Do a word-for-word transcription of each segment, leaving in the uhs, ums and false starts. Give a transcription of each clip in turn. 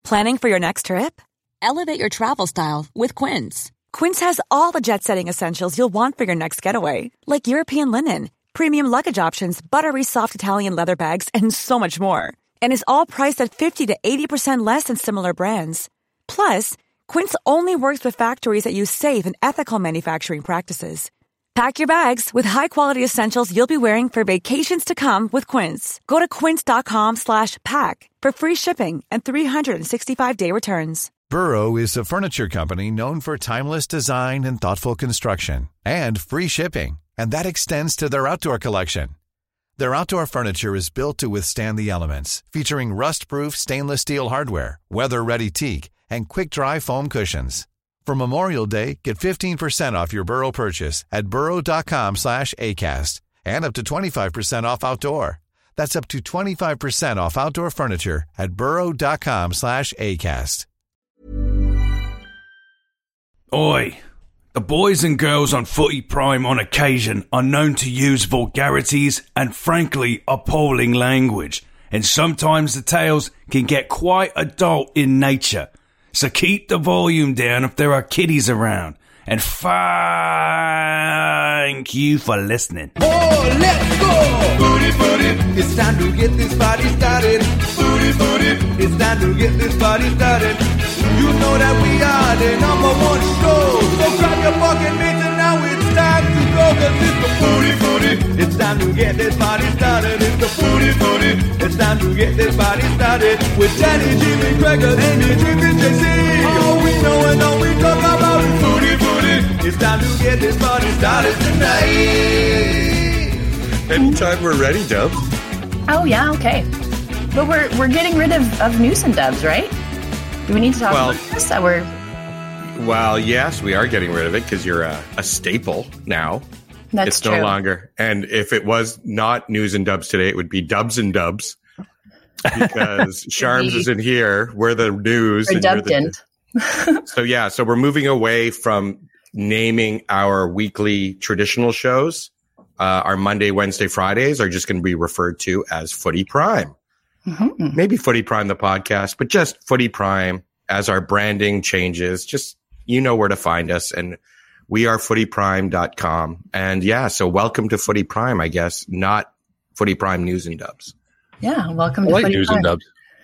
Planning for your next trip? Elevate your travel style with Quince. Quince has all the jet-setting essentials you'll want for your next getaway, like European linen, premium luggage options, buttery soft Italian leather bags, and so much more. And is all priced at fifty to eighty percent less than similar brands. Plus, Quince only works with factories that use safe and ethical manufacturing practices. Pack your bags with high-quality essentials you'll be wearing for vacations to come with Quince. Go to quince.com slash pack for free shipping and three sixty-five day returns. Burrow is a furniture company known for timeless design and thoughtful construction and free shipping, and that extends to their outdoor collection. Their outdoor furniture is built to withstand the elements, featuring rust-proof stainless steel hardware, weather-ready teak, and quick-dry foam cushions. For Memorial Day, get fifteen percent off your Burrow purchase at burrow.com slash ACAST and up to twenty-five percent off outdoor. That's up to twenty-five percent off outdoor furniture at burrow.com slash ACAST. Oi! The boys and girls on Footy Prime on occasion are known to use vulgarities and frankly appalling language, and sometimes the tales can get quite adult in nature. So keep the volume down if there are kiddies around. And thank you for listening. Oh, let's go! Booty, booty, it's time to get this party started. Booty, booty, it's time to get this party started. You know that we are the number one show. So grab your fucking mates and now it's time to go. Cause it's the booty, booty, it's time to get this party started. It's the booty, booty, it's time to get this party started. With Danny, Jimmy, Gregor, Amy, Dream, and J C. All we know and all we talk about is booty, booty. It's time to get this party started tonight. Anytime we're ready, Dubs. Oh, yeah, okay. But we're we're getting rid of, of News and Dubs, right? Do we need to talk well, about this? That we're... Well, yes, we are getting rid of it because you're a, a staple now. That's it's true. no longer. And if it was not News and Dubs today, it would be Dubs and Dubs. Because Sharms isn't here. We're the news. Redundant. The, so, yeah, so we're moving away from naming our weekly traditional shows. Uh, our Monday, Wednesday, Fridays are just going to be referred to as Footy Prime. Mm-hmm. Maybe Footy Prime, the podcast, but just Footy Prime as our branding changes. Just, you know where to find us. And we are footy prime dot com. And yeah, so welcome to Footy Prime, I guess, not Footy Prime News and Dubs. Yeah, welcome I to like Footy News Prime. and Dubs.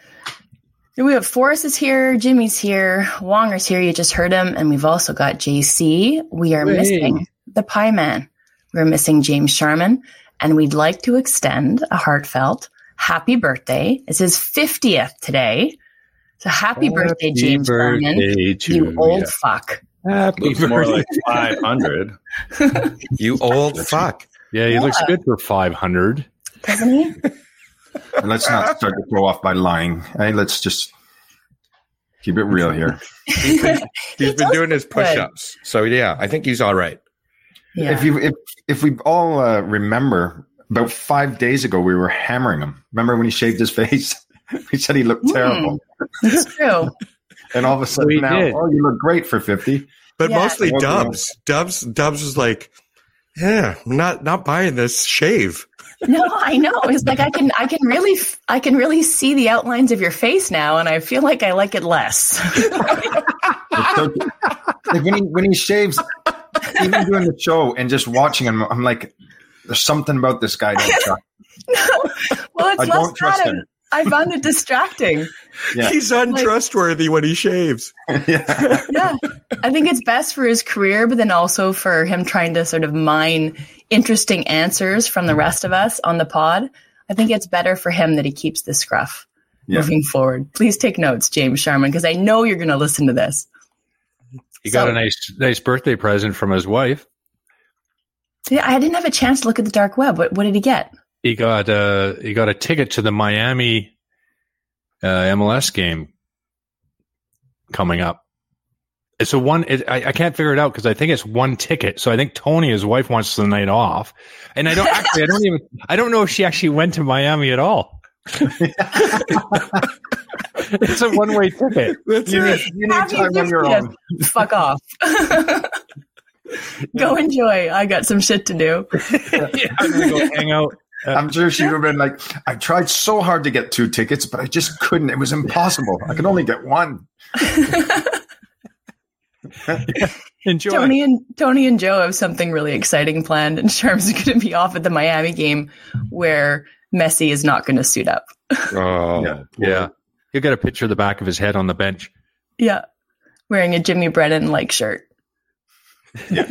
We have Forrest is here, Jimmy's here, Wonger's here, you just heard him, and we've also got J C. We are Hey. missing the Pie Man. We're missing James Sharman, and we'd like to extend a heartfelt happy birthday. It's his fiftieth today. So happy, happy birthday, James Sharman, you old ya. fuck. Happy Looks more like five hundred. You old fuck. Yeah, he Yeah. looks good for five hundred. Doesn't he? And let's not start to throw off by lying. Hey, let's just keep it real here. He's been, he's He been does doing his look good. push-ups. So yeah, I think he's all right. Yeah. If you if if we all uh, remember, about five days ago we were hammering him. Remember when he shaved his face? We said he looked terrible. It's true. And all of a sudden We now, did. oh, you look great for fifty. But Yeah. mostly Welcome. Dubs. Dubs Dubs was like, yeah, I'm not not buying this shave. No, I know. It's like I can, I can really, I can really see the outlines of your face now, and I feel like I like it less. It's so- like when he when he shaves, even doing the show and just watching him, I'm like, there's something about this guy. I don't trust. Well, it's I less don't trust that. him. I found it distracting. Yeah. He's untrustworthy when he shaves. Yeah. Yeah, I think it's best for his career, but then also for him trying to sort of mine interesting answers from the rest of us on the pod. I think it's better for him that he keeps the scruff Yeah. moving forward. Please take notes, James Sharman, because I know you're going to listen to this. He So- got a nice nice birthday present from his wife. Yeah, I didn't have a chance to look at the dark web. What, what did he get? He got uh he got a ticket to the Miami uh, M L S game coming up. It's a one. It, I, I can't figure it out because I think it's one ticket. So I think Tony, his wife, wants the night off, and I don't actually. I don't even. I don't know if she actually went to Miami at all. It's a one way ticket. That's You right. need, you need Happy time on your fiftieth. own. Fuck off. Go enjoy. I got some shit to do. Yeah, I'm gonna go hang out. I'm sure she would have been like, I tried so hard to get two tickets, but I just couldn't. It was impossible. I could only get one. Enjoy. Tony and Tony and Joe have something really exciting planned, and Sharm's going to be off at the Miami game where Messi is not going to suit up. Oh, yeah. yeah. You got a picture of the back of his head on the bench. Yeah. Wearing a Jimmy Brennan like shirt. Yeah.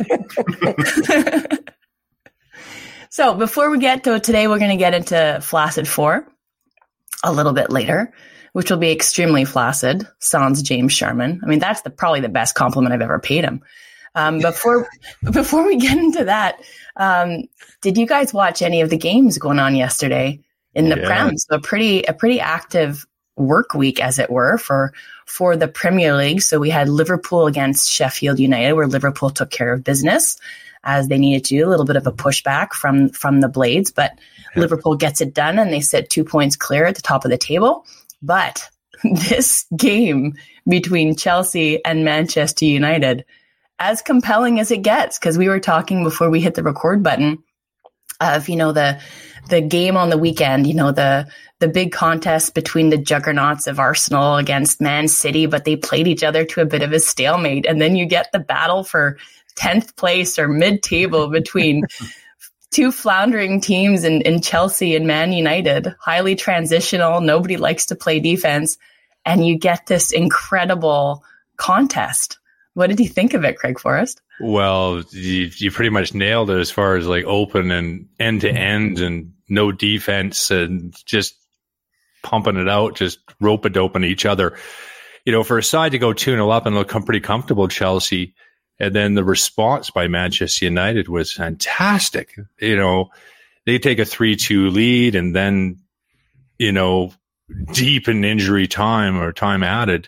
So before we get to today, we're going to get into Flaccid Four a little bit later, which will be extremely flaccid, sans James Sharman. I mean, that's the, probably the best compliment I've ever paid him. Um, before before we get into that, um, did you guys watch any of the games going on yesterday in the Yeah. Prem? So a pretty a pretty active work week, as it were, for for the Premier League. So we had Liverpool against Sheffield United, where Liverpool took care of business, as they needed to do, a little bit of a pushback from from the Blades, but yeah. Liverpool gets it done and they sit two points clear at the top of the table. But this game between Chelsea and Manchester United, as compelling as it gets, because we were talking before we hit the record button of, you know, the the game on the weekend, you know, the the big contest between the juggernauts of Arsenal against Man City, but they played each other to a bit of a stalemate. And then you get the battle for tenth place or mid-table between two floundering teams in, in Chelsea and Man United, highly transitional. Nobody likes to play defense. And you get this incredible contest. What did you think of it, Craig Forrest? Well, you, you pretty much nailed it as far as like open and end to end and no defense and just pumping it out, just rope-a-doping each other. You know, for a side to go two nil up and look pretty comfortable, Chelsea, and then the response by Manchester United was fantastic. You know, they take a three two lead and then, you know, deep in injury time or time added,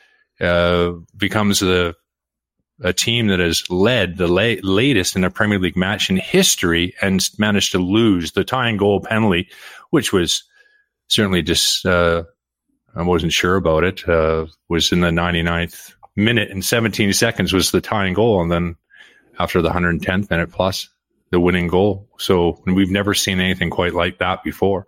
uh, becomes the a team that has led the la- latest in a Premier League match in history and managed to lose the tying goal penalty, which was certainly just, uh, I wasn't sure about it, uh, was in the ninety-ninth minute and seventeen seconds was the tying goal. And then after the one hundred tenth minute plus, the winning goal. So we've never seen anything quite like that before.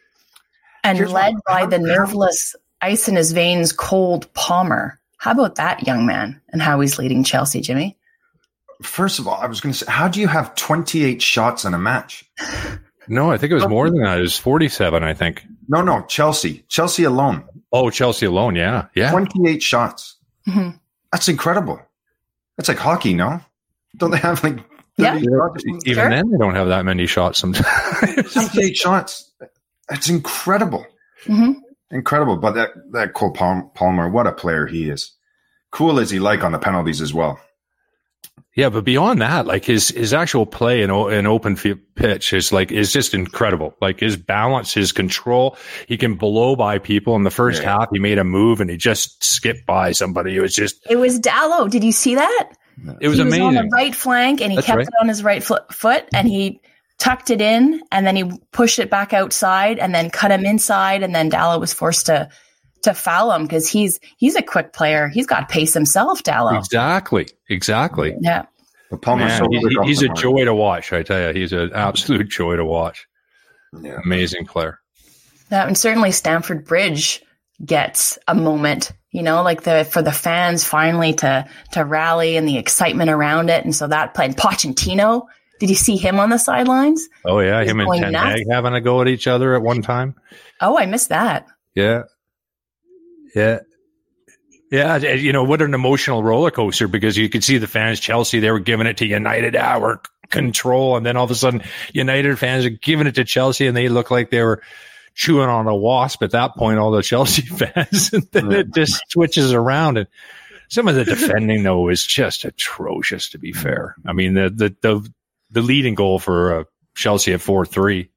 And Here's led what- by the nerveless, ice in his veins, cold Palmer. How about that young man and how he's leading Chelsea, Jimmy? First of all, I was going to say, how do you have twenty-eight shots in a match? No, I think it was more than that. It was forty-seven, I think. No, no, Chelsea. Chelsea alone. Oh, Chelsea alone. Yeah. Yeah. twenty-eight shots. Mm-hmm. That's incredible. That's like hockey, no? Don't they have like Yeah. thirty shots? Even Sure. then, they don't have that many shots sometimes. twenty-eight shots. That's incredible. Mm-hmm. Incredible. But that, that Cole Palm- Palmer, what a player he is. Cool as he like on the penalties as well. Yeah, but beyond that, like his his actual play in o- in open field pitch is like is just incredible. Like his balance, his control, he can blow by people. In the first Yeah. half, he made a move and he just skipped by somebody. It was just, It was Dallo. Did you see that? it was he amazing. was on the right flank and he That's kept right. it on his right foot, foot and he tucked it in and then he pushed it back outside and then cut him inside. And then Dallo was forced to to foul him because he's he's a quick player. He's got pace himself, Dallo. Exactly, exactly. Yeah. But Palmer's Man, so he- quick off he's the a mark. joy to watch. I tell you, he's an absolute joy to watch. Yeah. Amazing player. Yeah, and certainly Stamford Bridge gets a moment, you know, like the for the fans finally to to rally and the excitement around it. And so that played Pochettino. Did you see him on the sidelines? Oh yeah, He's him and going Ten nuts. Hag having a go at each other at one time. Oh, I missed that. Yeah. Yeah. Yeah. You know, what an emotional roller coaster because you could see the fans, Chelsea, they were giving it to United, our control. And then all of a sudden, United fans are giving it to Chelsea and they look like they were chewing on a wasp at that point, all the Chelsea fans. And then it just switches around. And some of the defending, though, is just atrocious, to be fair. I mean, the, the, the, the leading goal for uh, Chelsea at four three,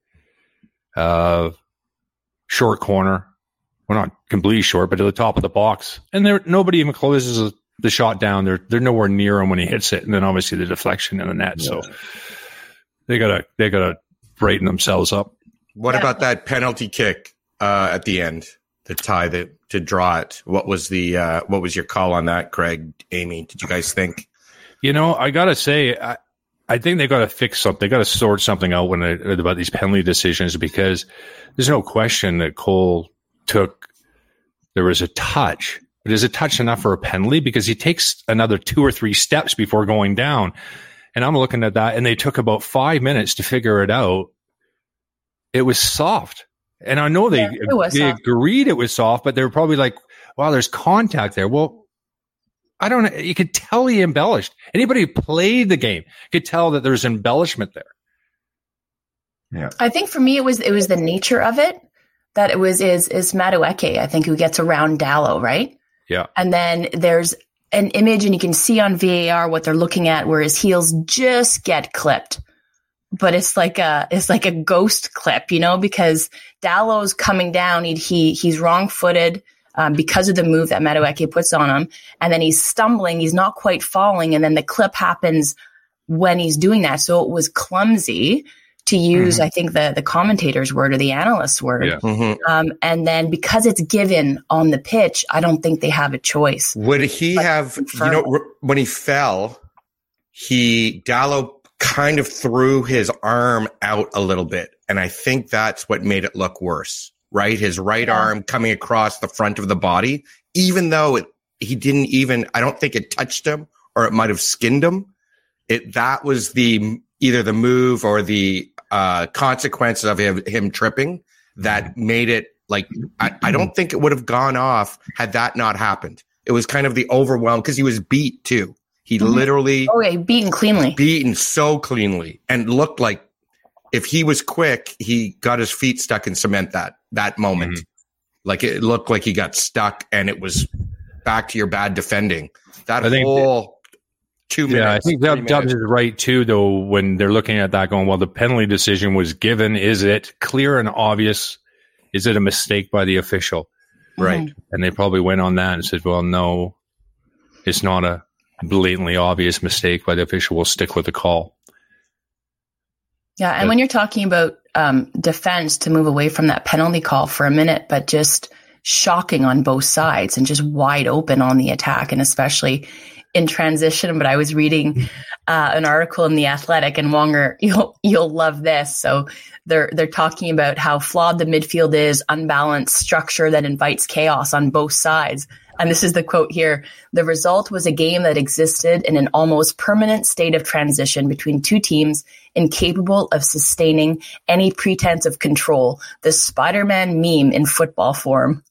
uh, short corner. Well, not completely short, but to the top of the box. And there, nobody even closes the shot down. They're they're nowhere near him when he hits it. And then obviously the deflection in the net. So they gotta they gotta brighten themselves up. What Yeah. about that penalty kick uh, at the end to tie the to draw it? What was the uh, what was your call on that, Craig, Amy? Did you guys think? You know, I gotta say, I, I think they got to fix something. They got to sort something out when they, about these penalty decisions, because there's no question that Cole took, there was a touch, but is a touch enough for a penalty? Because he takes another two or three steps before going down. And I'm looking at that, and they took about five minutes to figure it out. It was soft. And I know they, Yeah, it was they soft. agreed it was soft, but they were probably like, wow, there's contact there. Well, I don't know. You could tell he embellished. Anybody who played the game could tell that there's embellishment there. Yeah. I think for me, it was it was the nature of it that it was is is Madueke, I think, who gets around Dallo, right? Yeah. And then there's an image, and you can see on V A R what they're looking at, where his heels just get clipped, but it's like a it's like a ghost clip, you know, because Dallo's coming down. He, he he's wrong footed um, because of the move that Madueke puts on him, and then he's stumbling. He's not quite falling, and then the clip happens when he's doing that. So it was clumsy, to use, mm-hmm. I think, the, the commentator's word or the analyst's word. Yeah. Mm-hmm. Um, and then because it's given on the pitch, I don't think they have a choice. Would he But have, confirm- you know, r- when he fell, he, Dallo kind of threw his arm out a little bit. And I think that's what made it look worse, right? His right Yeah. arm coming across the front of the body, even though it, he didn't even, I don't think it touched him, or it might have skinned him. It, that was the, either the move or the uh, consequences of him, him tripping that made it like, I, I don't think it would have gone off had that not happened. It was kind of the overwhelm, because he was beat too. He Mhm. literally Oh, yeah, beaten cleanly. beaten so cleanly, and looked like if he was quick, he got his feet stuck in cement that, that moment. Mm-hmm. Like it looked like he got stuck, and it was back to your bad defending. That I think whole two minutes. Yeah, I think three Dub, Dubs minutes. is right too, though, when they're looking at that going, well, the penalty decision was given. Is it clear and obvious? Is it a mistake by the official? Right. Mhm. And they probably went on that and said, well, no, it's not a blatantly obvious mistake by the official. We'll stick with the call. Yeah, and But- when you're talking about um, defense, to move away from that penalty call for a minute, but just shocking on both sides and just wide open on the attack, and especially in transition. But I was reading uh, an article in The Athletic, and Wonger, you'll you'll love this. So they're they're talking about how flawed the midfield is, unbalanced structure that invites chaos on both sides. And this is the quote here: "The result was a game that existed in an almost permanent state of transition between two teams incapable of sustaining any pretense of control. The Spider-Man meme in football form."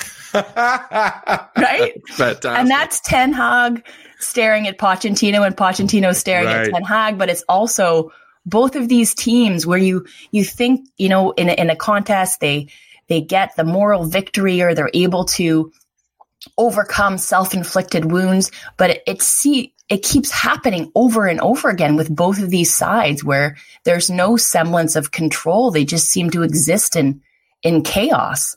Right? Fantastic. And that's Ten Hag staring at Pochettino, and Pochettino staring Right. at Ten Hag. But it's also both of these teams where you you think, you know, in a, in a contest they they get the moral victory, or they're able to overcome self-inflicted wounds, but it, it see it keeps happening over and over again with both of these sides, where there's no semblance of control. They just seem to exist in in chaos.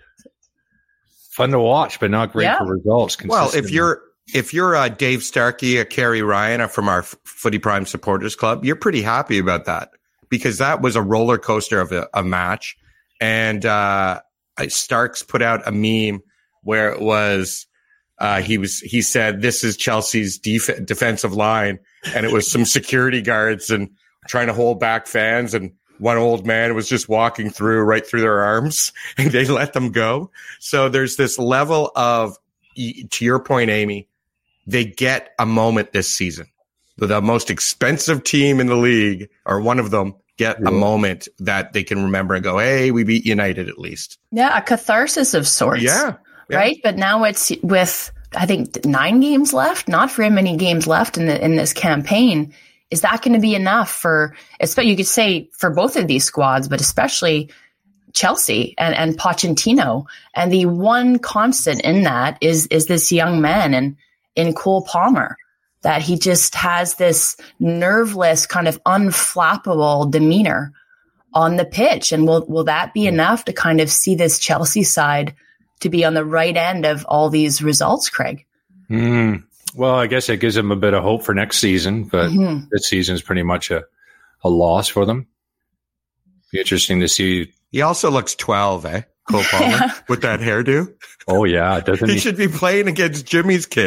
Fun to watch, but not great Yeah. for results. Well, if consistently. you're if you're uh, Dave Starkey, a Kerry Ryan uh, from our F- Footy Prime Supporters Club, you're pretty happy about that, because that was a roller coaster of a, a match. And uh, Starks put out a meme where it was uh, he was he said, "This is Chelsea's def- defensive line," and it was some security guards and trying to hold back fans, and one old man was just walking through right through their arms, and they let them go. So there's this level of, to your point, Amy, they get a moment this season. The most expensive team in the league, or one of them, get a moment that they can remember and go, hey, we beat United at least. Yeah, a catharsis of sorts. Yeah. yeah. Right? But now it's with, I think, nine games left, not very many games left in the, in this campaign. Is that going to be enough for, especially, you could say for both of these squads, but especially Chelsea and, and Pochettino? And the one constant in that is, is this young man in, in Cole Palmer, that he just has this nerveless, kind of unflappable demeanor on the pitch. And will, will that be enough to kind of see this Chelsea side to be on the right end of all these results, Craig? Mm, well, I guess it gives them a bit of hope for next season, but Mm-hmm. this season is pretty much a, a loss for them. Be interesting to see. He also looks twelve, eh? Cole Palmer, Yeah. with that hairdo. Oh yeah, doesn't He he? should be playing against Jimmy's kids.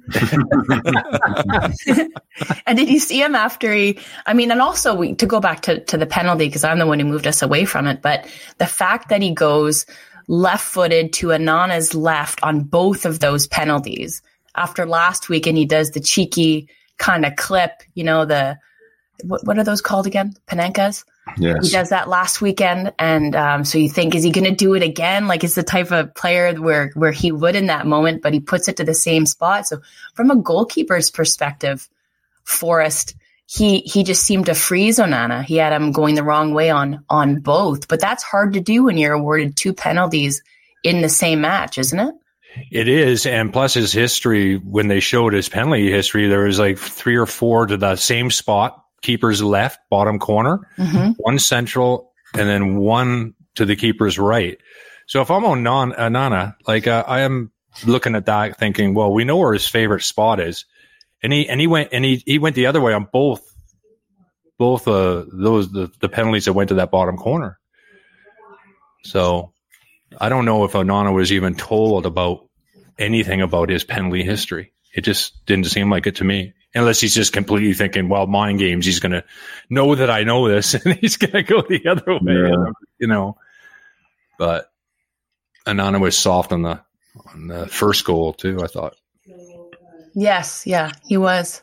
And did you see him after he, I mean, and also we, to go back to, to the penalty, because I'm the one who moved us away from it, but the fact that he goes left-footed to Onana's left on both of those penalties after last week, and he does the cheeky kind of clip, you know, the, what, what are those called again? Panenkas? Yes. He does that last weekend. And um, so you think, is he going to do it again? Like, it's the type of player where, where he would in that moment, but he puts it to the same spot. So from a goalkeeper's perspective, Forrest, he, he just seemed to freeze Onana. He had him going the wrong way on, on both, but that's hard to do when you're awarded two penalties in the same match, isn't it? It is. And plus his history, when they showed his penalty history, there was like three or four to the same spot. Keeper's left, bottom corner, mm-hmm. one central, and then one to the keeper's right. So if I'm Onana, Onana like uh, I am looking at that thinking, well, we know where his favorite spot is. And he, and he went, and he, he went the other way on both, both, uh, those, the, the penalties that went to that bottom corner. So I don't know if Onana was even told about anything about his penalty history. It just didn't seem like it to me. Unless he's just completely thinking, well, mind games, he's going to know that I know this and he's going to go the other way, yeah. you know. But Onana was soft on the on the first goal too, I thought. Yes, yeah, he was.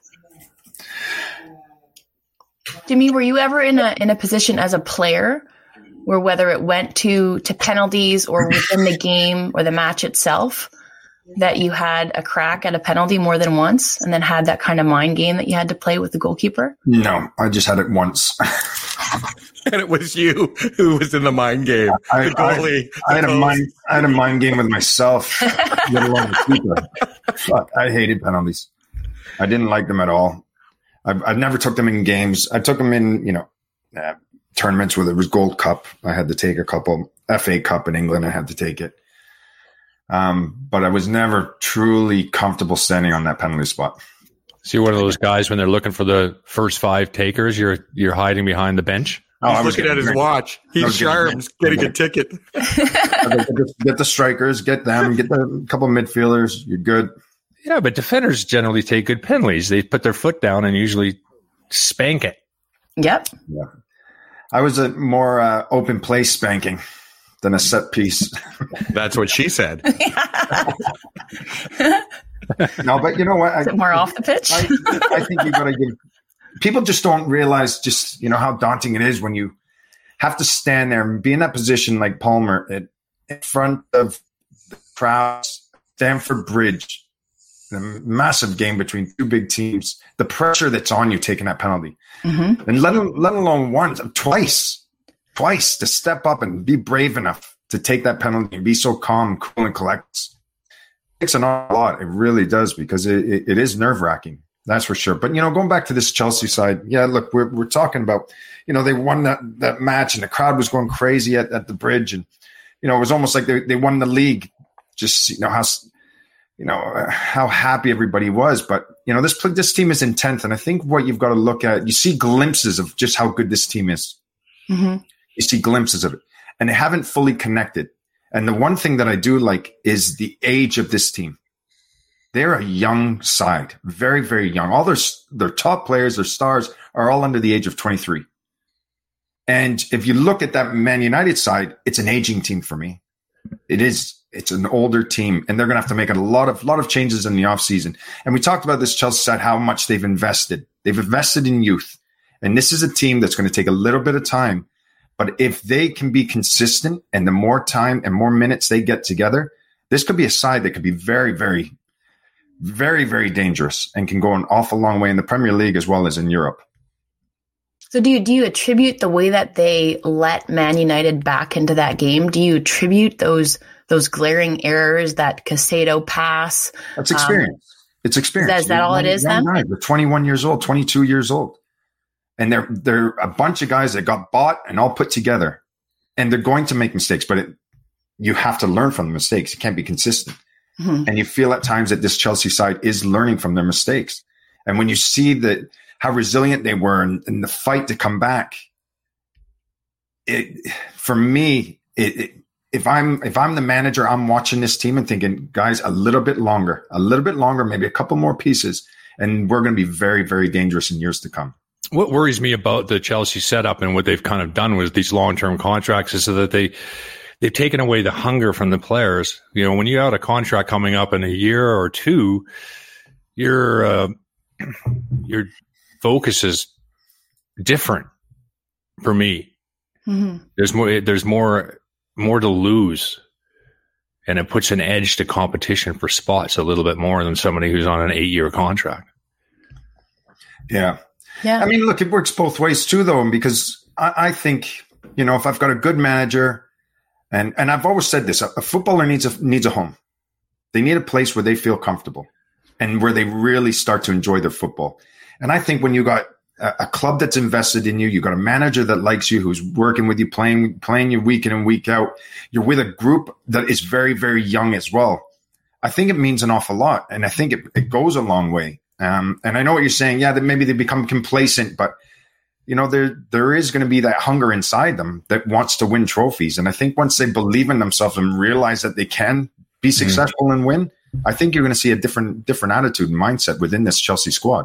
Jimmy, were you ever in a in a position as a player where whether it went to to penalties or within the game or the match itself, that you had a crack at a penalty more than once and then had that kind of mind game that you had to play with the goalkeeper? No, I just had it once. And it was you who was in the mind game. I, the goalie. I, I, had a mind, I had a mind game with myself, let alone the keeper. Fuck, I hated penalties. I didn't like them at all. I, I never took them in games. I took them in, you know, uh, tournaments where there was Gold Cup. I had to take a couple. F A Cup in England, I had to take it. Um, but I was never truly comfortable standing on that penalty spot. So you're one of those guys when they're looking for the first five takers, you're you're hiding behind the bench. Oh, He's I was looking at his drink. watch. He's sharp, getting, getting a ticket. Get the strikers, get them, get the couple of midfielders. You're good. Yeah, but defenders generally take good penalties. They put their foot down and usually spank it. Yep. Yeah. I was a more uh, open play spanking than a set piece. That's what she said. No, but you know what? Is it more off the pitch? I, I think you got to give. People just don't realize just, you know, how daunting it is when you have to stand there and be in that position like Palmer at, in front of the crowds, Stamford Bridge, a massive game between two big teams, the pressure that's on you taking that penalty. Mm-hmm. And let, let alone once, twice, twice to step up and be brave enough to take that penalty and be so calm, cool, and collected. It takes an awful lot. It really does, because it, it, it is nerve-wracking. That's for sure. But, you know, going back to this Chelsea side, yeah, look, we're we're talking about, you know, they won that, that match and the crowd was going crazy at, at the bridge. And, you know, it was almost like they, they won the league. Just, you know, how, you know, uh, how happy everybody was. But, you know, this this team is in tenth. And I think what you've got to look at, you see glimpses of just how good this team is. Mm-hmm. You see glimpses of it. And they haven't fully connected. And the one thing that I do like is the age of this team. They're a young side, very, very young. All their, their top players, their stars, are all under the age of twenty-three. And if you look at that Man United side, it's an aging team for me. It is. It's an older team, and they're going to have to make a lot of lot of changes in the offseason. And we talked about this Chelsea side, how much they've invested. They've invested in youth. And this is a team that's going to take a little bit of time. But if they can be consistent, and the more time and more minutes they get together, this could be a side that could be very, very Very, very dangerous and can go an awful long way in the Premier League as well as in Europe. So do you, do you attribute the way that they let Man United back into that game? Do you attribute those those glaring errors, that Caicedo pass? That's experience. Um, it's experience. Is that, is that all it is then? They're twenty-one years old, twenty-two years old. And they're, they're a bunch of guys that got bought and all put together. And they're going to make mistakes, but it, you have to learn from the mistakes. You can't be consistent. Mm-hmm. And you feel at times that this Chelsea side is learning from their mistakes. And when you see that how resilient they were in, in the fight to come back, it for me, it, it if I'm if I'm the manager, I'm watching this team and thinking, guys, a little bit longer, a little bit longer, maybe a couple more pieces, and we're going to be very, very dangerous in years to come. What worries me about the Chelsea setup and what they've kind of done with these long-term contracts is so that they they've taken away the hunger from the players. You know, when you have a contract coming up in a year or two, your uh, your focus is different. For me, mm-hmm. there's more. There's more. more to lose, and it puts an edge to competition for spots a little bit more than somebody who's on an eight-year contract. Yeah. Yeah. I mean, look, it works both ways too, though, because I, I think, you know, if I've got a good manager, and, and I've always said this, a, a footballer needs a, needs a home. They need a place where they feel comfortable and where they really start to enjoy their football. And I think when you got a club that's invested in you, you got a manager that likes you, who's working with you, playing, playing you week in and week out. You're with a group that is very, very young as well. I think it means an awful lot. And I think it, it goes a long way. Um, and I know what you're saying. Yeah, that maybe they become complacent, but you know, there, there is going to be that hunger inside them that wants to win trophies. And I think once they believe in themselves and realize that they can be successful mm-hmm. and win, I think you're going to see a different, different attitude and mindset within this Chelsea squad.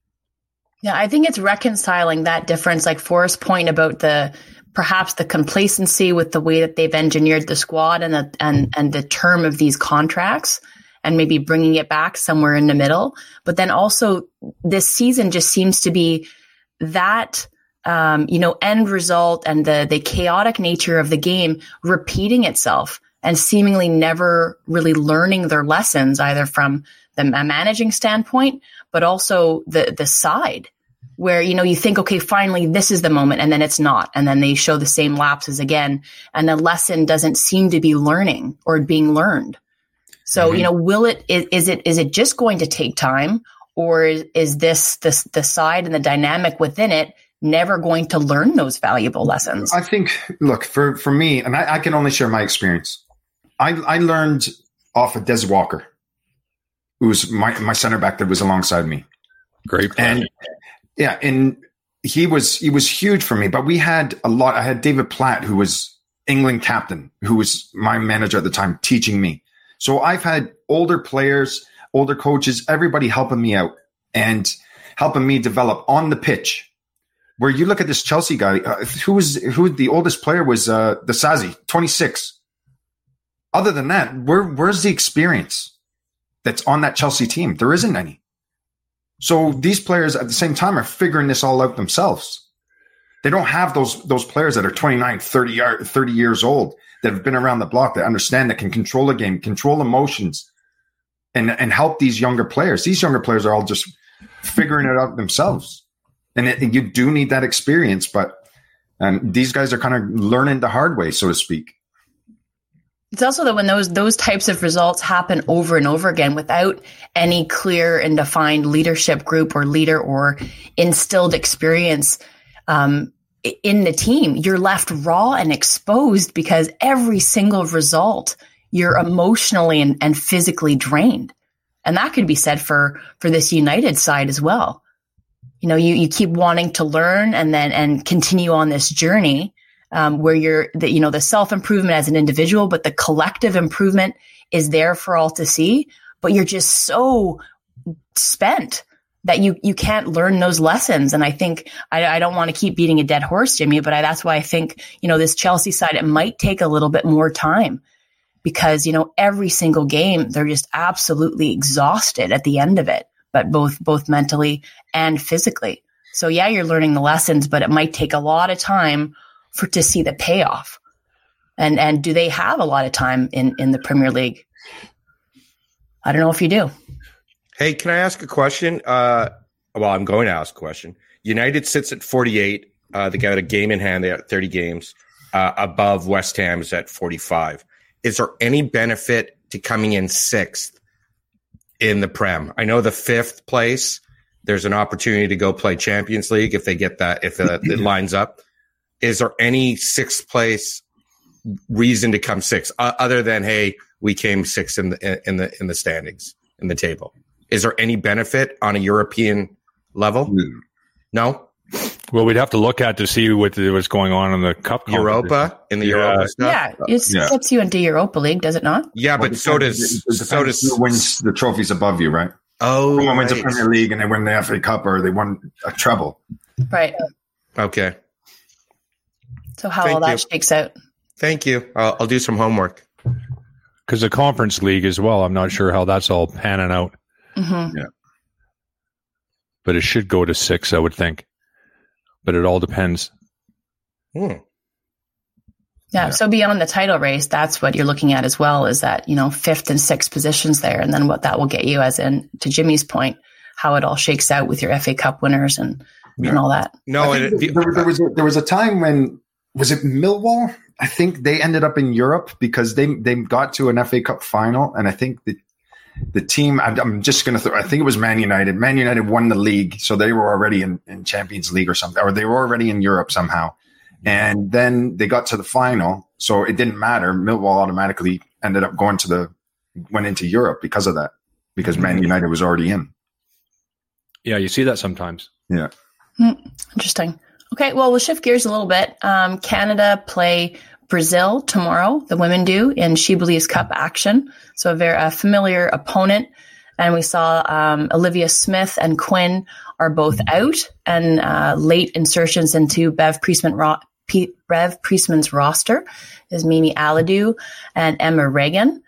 Yeah, I think it's reconciling that difference, like Forrest's point about the perhaps the complacency with the way that they've engineered the squad and the and and the term of these contracts, and maybe bringing it back somewhere in the middle. But then also this season just seems to be that um, you know end result and the the chaotic nature of the game repeating itself and seemingly never really learning their lessons, either from the managing standpoint, but also the the side where, you know, you think, okay, finally, this is the moment, and then it's not. And then they show the same lapses again, and the lesson doesn't seem to be learning or being learned. So, mm-hmm. you know, will it, is, is it, is it just going to take time, or is, is this, this, the side and the dynamic within it never going to learn those valuable lessons? I think, look, for, for me, and I, I can only share my experience. I, I learned off of Des Walker, who was my, my center back that was alongside me. Great player. And yeah, and he was he was huge for me. But we had a lot. I had David Platt, who was England captain, who was my manager at the time, teaching me. So I've had older players, older coaches, everybody helping me out and helping me develop on the pitch. Where you look at this Chelsea guy, uh, who was who the oldest player was uh, the Sazi, twenty-six. Other than that, where where's the experience that's on that Chelsea team? There isn't any. So these players at the same time are figuring this all out themselves. They don't have those those players that are twenty-nine, thirty, thirty years old that have been around the block, that understand, that can control a game, control emotions, and, and help these younger players. These younger players are all just figuring it out themselves. And it, you do need that experience, but um, these guys are kind of learning the hard way, so to speak. It's also that when those those types of results happen over and over again without any clear and defined leadership group or leader or instilled experience um, in the team, you're left raw and exposed because every single result, you're emotionally and, and physically drained. And that could be said for for this United side as well. You know, you, you keep wanting to learn and then and continue on this journey. Um, where you're the, you know, the self-improvement as an individual, but the collective improvement is there for all to see, but you're just so spent that you, you can't learn those lessons. And I think I, I don't want to keep beating a dead horse, Jimmy, but I, that's why I think, you know, this Chelsea side, it might take a little bit more time because, you know, every single game, they're just absolutely exhausted at the end of it, but both, both mentally and physically. So yeah, you're learning the lessons, but it might take a lot of time for to see the payoff. And and do they have a lot of time in, in the Premier League? I don't know if you do. Hey, can I ask a question? Uh, well, I'm going to ask a question. United sits at forty-eight. Uh, they got a game in hand. They got thirty games. Uh, above West Ham's at forty-five. Is there any benefit to coming in sixth in the Prem? I know the fifth place, there's an opportunity to go play Champions League if they get that, if uh, it lines up. Is there any sixth place reason to come sixth uh, other than, hey, we came sixth in the in the in the standings in the table? Is there any benefit on a European level? Mm. No. Well, we'd have to look at to see what what's going on in the cup. Europa in the yeah. Europa stuff. Yeah, it Yeah. gets you into Europa League, does it not? Yeah, but Well, so it does depends- it so depends does who wins the trophies above you, right? oh Someone wins a right. Premier League and they win the F A Cup or they won a treble. Right. Okay, So how Thank all that you. shakes out. thank you. I'll, I'll do some homework. Because the Conference League as well, I'm not sure how that's all panning out. Mm-hmm. But it should go to six, I would think. But it all depends. Hmm. Yeah, Yeah. so beyond the title race, that's what you're looking at as well, is that, you know, fifth and sixth positions there. And then what that will get you, as in, to Jimmy's point, how it all shakes out with your F A Cup winners and, and all that. No, I it, think there, there was a, there was a time when, was it Millwall? I think they ended up in Europe because they they got to an F A Cup final, and I think the the team. I'm, I'm just going to. Th- I think it was Man United. Man United won the league, so they were already in, in Champions League or something, or they were already in Europe somehow. And then they got to the final, so it didn't matter. Millwall automatically ended up going to the went into Europe because of that, because Man United was already in. Yeah, you see that sometimes. Yeah. Interesting. Okay, well, we'll shift gears a little bit. Um, Canada play Brazil tomorrow. The women do in She Believes Cup action. So a very a familiar opponent. And we saw um, Olivia Smith and Quinn are both out, and uh, late insertions into Bev Priestman ro- P- Bev Priestman's roster is Mimi Aladu and Emma Reagan.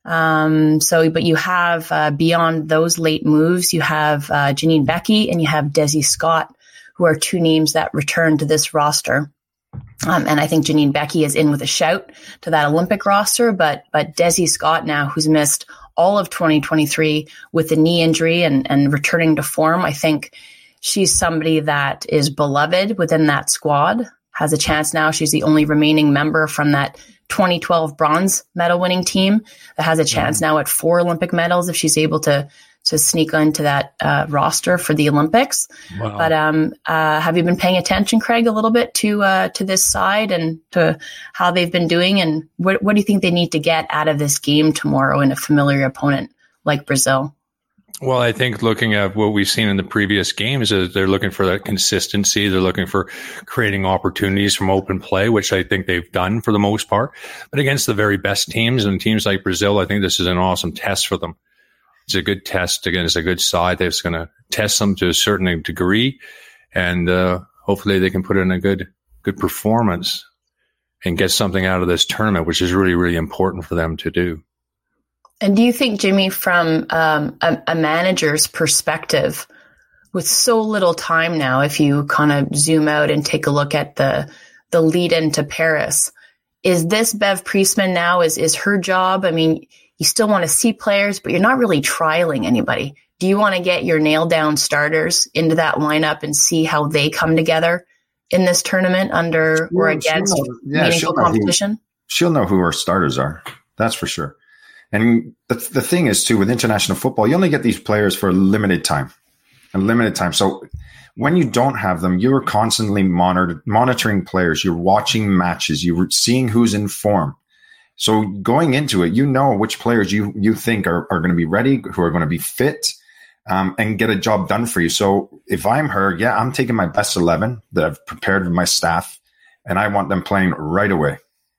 Um, so, but you have uh, beyond those late moves, you have uh, Janine Becky and you have Desi Scott, who are two names that return to this roster. Um, and I think Janine Becky is in with a shout to that Olympic roster, but but Desi Scott now, who's missed all of twenty twenty-three with a knee injury and, and returning to form, I think she's somebody that is beloved within that squad, has a chance now. She's the only remaining member from that twenty twelve bronze medal winning team that has a chance now at four Olympic medals if she's able to to sneak into that uh, roster for the Olympics. Wow. But um, uh, have you been paying attention, Craig, a little bit to uh, to this side and to how they've been doing? And what, what do you think they need to get out of this game tomorrow in a familiar opponent like Brazil? Well, I think looking at what we've seen in the previous games is they're looking for that consistency. They're looking for creating opportunities from open play, which I think they've done for the most part. But against the very best teams and teams like Brazil, I think this is an awesome test for them. It's a good test against a good side that's going to test them to a certain degree. And uh, hopefully they can put in a good good performance and get something out of this tournament, which is really, really important for them to do. And do you think, Jimmy, from um, a, a manager's perspective, with so little time now, if you kind of zoom out and take a look at the the lead into Paris, is this Bev Priestman now, is is her job? I mean, you still want to see players, but you're not really trialing anybody. Do you want to get your nail down starters into that lineup and see how they come together in this tournament under or against she'll know, yeah, meaningful she'll know competition? Who, she'll know who her starters are. That's for sure. And the, the thing is, too, with international football, you only get these players for a limited time. A limited time. So when you don't have them, you're constantly monitor, monitoring players. You're watching matches. You're seeing who's in form. So going into it, you know which players you, you think are, are going to be ready, who are going to be fit, um, and get a job done for you. So if I'm her, yeah, I'm taking my best eleven that I've prepared with my staff, and I want them playing right away.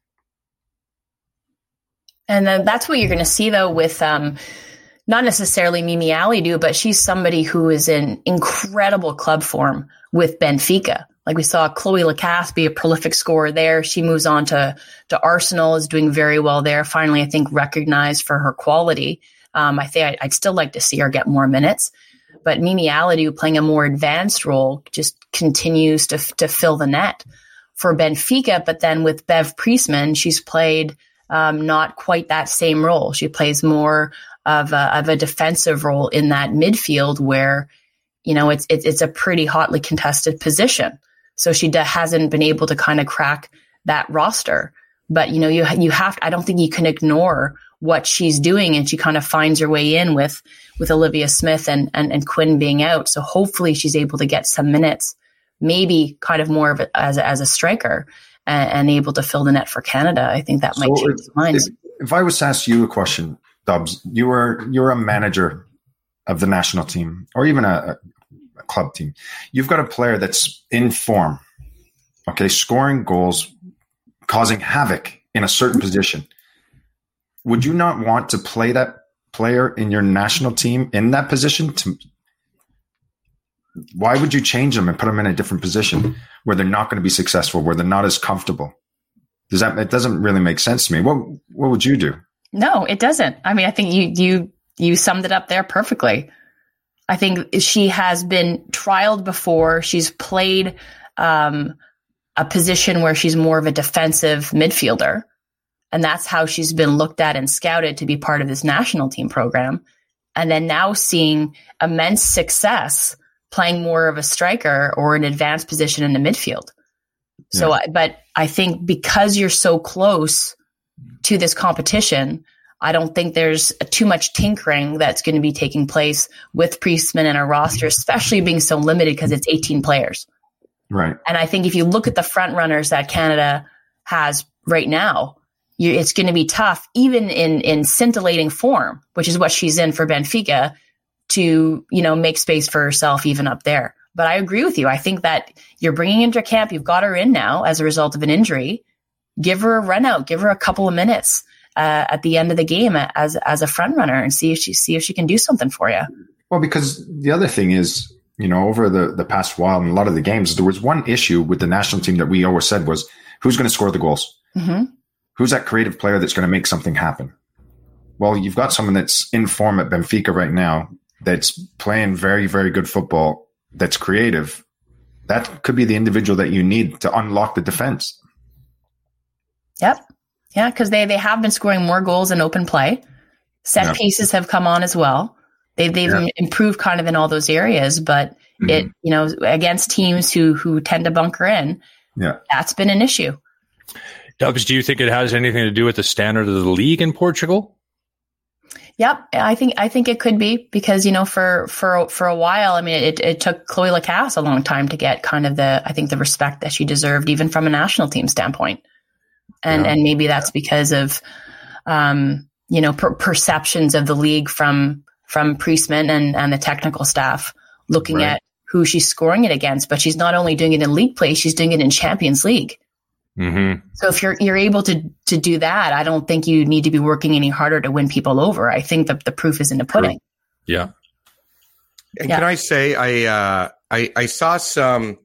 And then that's what you're going to see, though, with um, not necessarily Mimi Aladu, but she's somebody who is in incredible club form with Benfica. Like we saw Chloe Lacasse be a prolific scorer there. She moves on to, to Arsenal, is doing very well there. Finally, I think recognized for her quality. Um, I think I'd, I'd still like to see her get more minutes. But Mimi Aladu playing a more advanced role just continues to to fill the net for Benfica. But then with Bev Priestman, she's played um, not quite that same role. She plays more of a, of a defensive role in that midfield where, you know, it's it's, it's a pretty hotly contested position. So she de- hasn't been able to kind of crack that roster. But, you know, you you have, I don't think you can ignore what she's doing. And she kind of finds her way in with, with Olivia Smith and, and, and Quinn being out. So hopefully she's able to get some minutes, maybe kind of more of a, as, a, as a striker and, and able to fill the net for Canada. I think that So might change if, minds. If, if I was to ask you a question, Dubs, you were, you're a manager of the national team or even a, a club team. You've got a player that's in form, okay, scoring goals, causing havoc in a certain position. Would you not want to play that player in your national team in that position? To why would you change them and put them in a different position where they're not going to be successful, where they're not as comfortable? Does that, it doesn't really make sense to me. What, what would you do? No, it doesn't. I mean, I think you, you, you summed it up there perfectly. I think she has been trialed before. She's played, um, a position where she's more of a defensive midfielder. And that's how she's been looked at and scouted to be part of this national team program. And then now seeing immense success playing more of a striker or an advanced position in the midfield. Yeah. So, but I think because you're so close to this competition, I don't think there's too much tinkering that's going to be taking place with Priestman and our roster, especially being so limited because it's eighteen players. Right. And I think if you look at the front runners that Canada has right now, you, it's going to be tough, even in, in scintillating form, which is what she's in for Benfica, to, you know, make space for herself even up there. But I agree with you. I think that you're bringing into camp. You've got her in now as a result of an injury. Give her a run out. Give her a couple of minutes uh, at the end of the game as as a front runner and see if she see if she can do something for you. Well, because the other thing is, you know, over the, the past while in a lot of the games, there was one issue with the national team that we always said was who's going to score the goals? Mm-hmm. Who's that creative player that's going to make something happen? Well, you've got someone that's in form at Benfica right now that's playing very, very good football, that's creative. That could be the individual that you need to unlock the defense. Yep. Yeah, because they, they have been scoring more goals in open play. Set yeah. pieces have come on as well. They've, they've yeah. improved kind of in all those areas, but mm-hmm. it, you know, against teams who, who tend to bunker in, yeah, that's been an issue. Dubs, do you think it has anything to do with the standard of the league in Portugal? Yep, I think I think it could be because, you know, for for for a while, I mean, it, it took Chloe Lacasse a long time to get kind of the I think the respect that she deserved, even from a national team standpoint, and yeah. and maybe that's because of, um, you know, per- perceptions of the league from from Priestman and and the technical staff looking right. at who she's scoring it against, but she's not only doing it in league play, she's doing it in Champions League. Mm-hmm. So if you're you're able to to do that, I don't think you need to be working any harder to win people over. I think that the proof is in the pudding. Yeah. And yeah. can I say I uh, I I saw some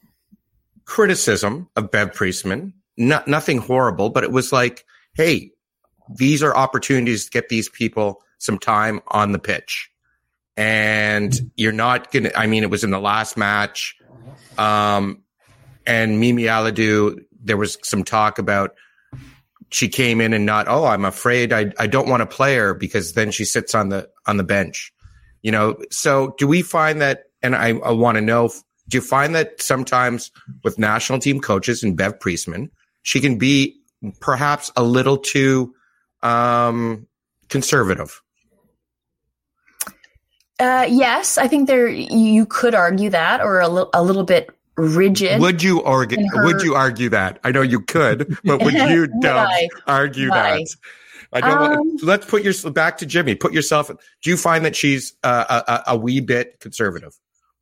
criticism of Bev Priestman. Not nothing horrible, but it was like, hey, these are opportunities to get these people some time on the pitch, and you're not gonna. I mean, it was in the last match, um, and Mimi Aladu. There was some talk about she came in and not, oh, I'm afraid I I don't want to play her because then she sits on the on the bench, you know. So do we find that? And I, I want to know, do you find that sometimes with national team coaches and Bev Priestman, she can be perhaps a little too um, conservative? Uh, yes, I think there you could argue that, or a, li- a little bit rigid. Would you argue? Her... Would you argue that? I know you could, but would you would don't I? argue Why? that? I don't. Um, want, let's put your back to Jimmy. Put yourself. Do you find that she's uh, a, a wee bit conservative?